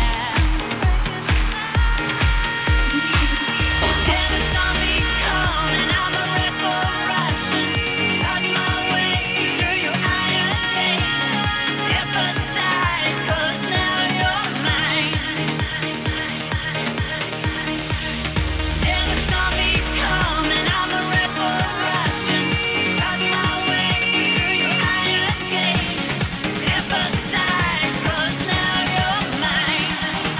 Never saw me coming, I'm a reparation. Cut my way through your iron gate. Emphasize, 'cause now you're mine. Never saw me coming, I'm a reparation. Cut my way through your iron gate. Emphasize, 'cause now you're mine.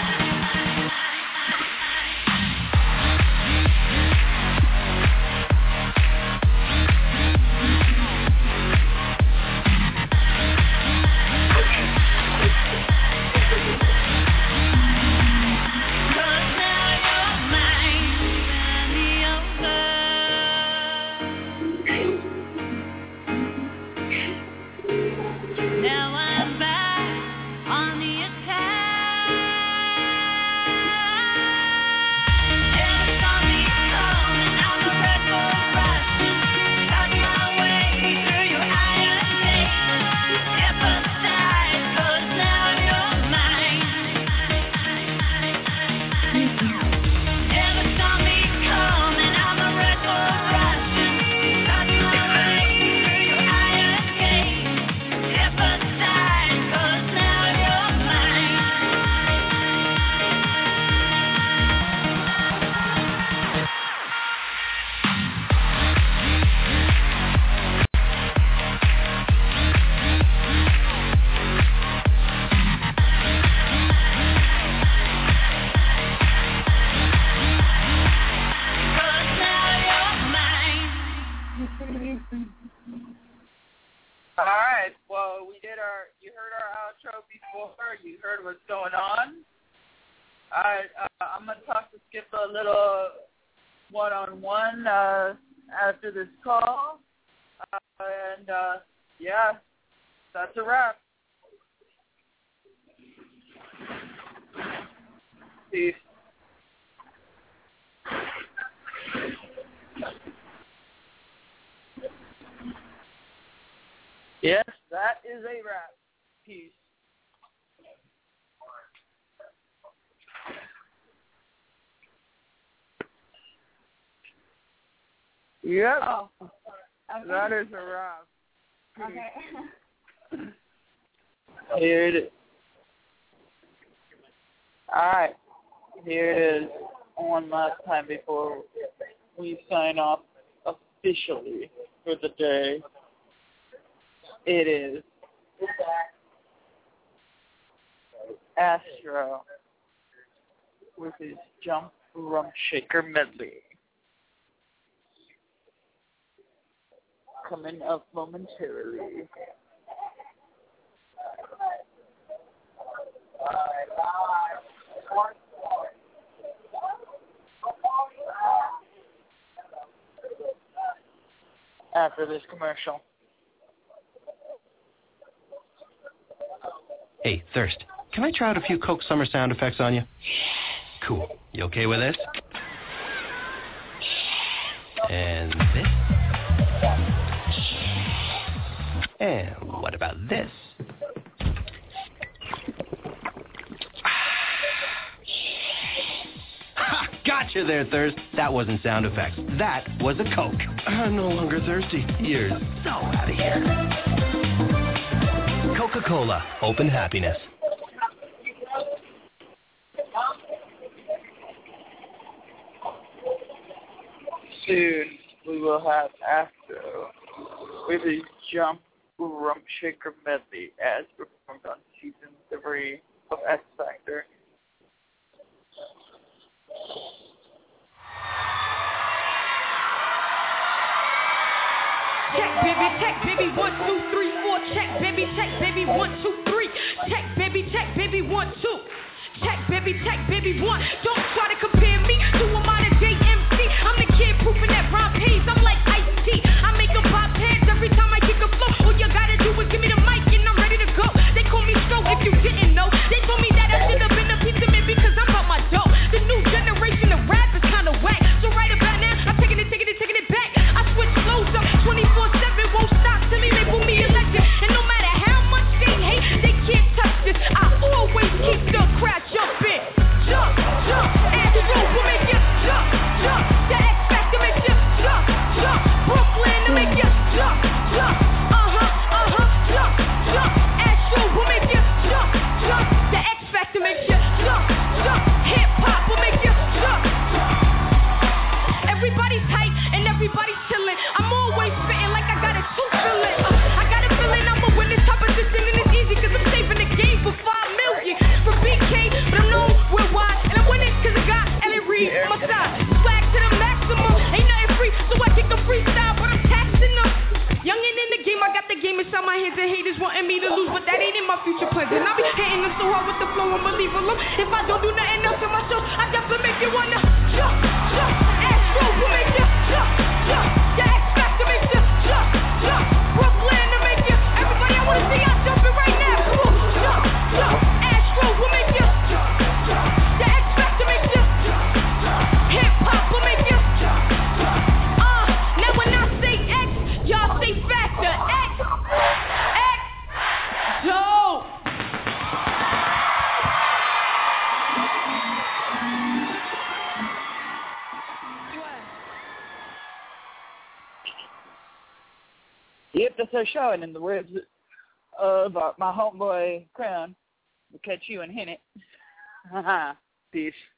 Now I'm back on the attack. Never saw me coming, I'm a reparation. Cut my way through your iron gate. Emphasize, 'cause now you're mine. Never saw me coming, I'm a reparation. Cut my way through your iron gate. Emphasize, 'cause now you're mine. All right. Well, you heard our outro before. You heard what's going on. All right. I'm going to talk to Skip a little one-on-one after this call. Yeah, that's a wrap. Peace. Yes, that is a wrap. Peace. Yep. Oh, okay. That is a wrap. Okay. Here it is. All right. Here it is. One last time before we sign off officially for the day. It is Astro with his Jump Rump Shaker medley. Coming up momentarily. After this commercial. Hey, Thirst, can I try out a few Coke Summer sound effects on you? Cool. You okay with this? And this? And what about this? Ha! Gotcha there, Thirst. That wasn't sound effects. That was a Coke. I'm no longer thirsty. You're so out of here. Coca-Cola. Open happiness. Soon we will have Astro with his Jump Rump Shaker medley as performed on season 3 of X Factor. Check baby 1 2 3 4. Check baby 1 2 3. Check baby 1 2. Check baby 1. Don't try to compare me to a modern day MC. I'm the kid proofing that rhyme pays. I'm like Ice-T. I make 'em pop heads every time I kick a flow. All you gotta do is give me the mic and I'm ready to go. They call me ain't in my future plans. And I be hitting them so hard with the flow, unbelievable. If I don't do nothing else in my show, I definitely make you wanna jump, jump. Astro will make you jump, jump. Your X Factor makes you jump, jump. Brooklyn to make you. Everybody, I wanna see y'all jumping right now. Come on, jump, jump. Astro will make you jump, jump. Your X Factor makes you jump, jump. Hip hop will make you jump, jump. Now when I say X, y'all say Factor. X, X, dope. Yep, that's our show, and in the words of my homeboy Crown, we'll catch you and hit it. Peace.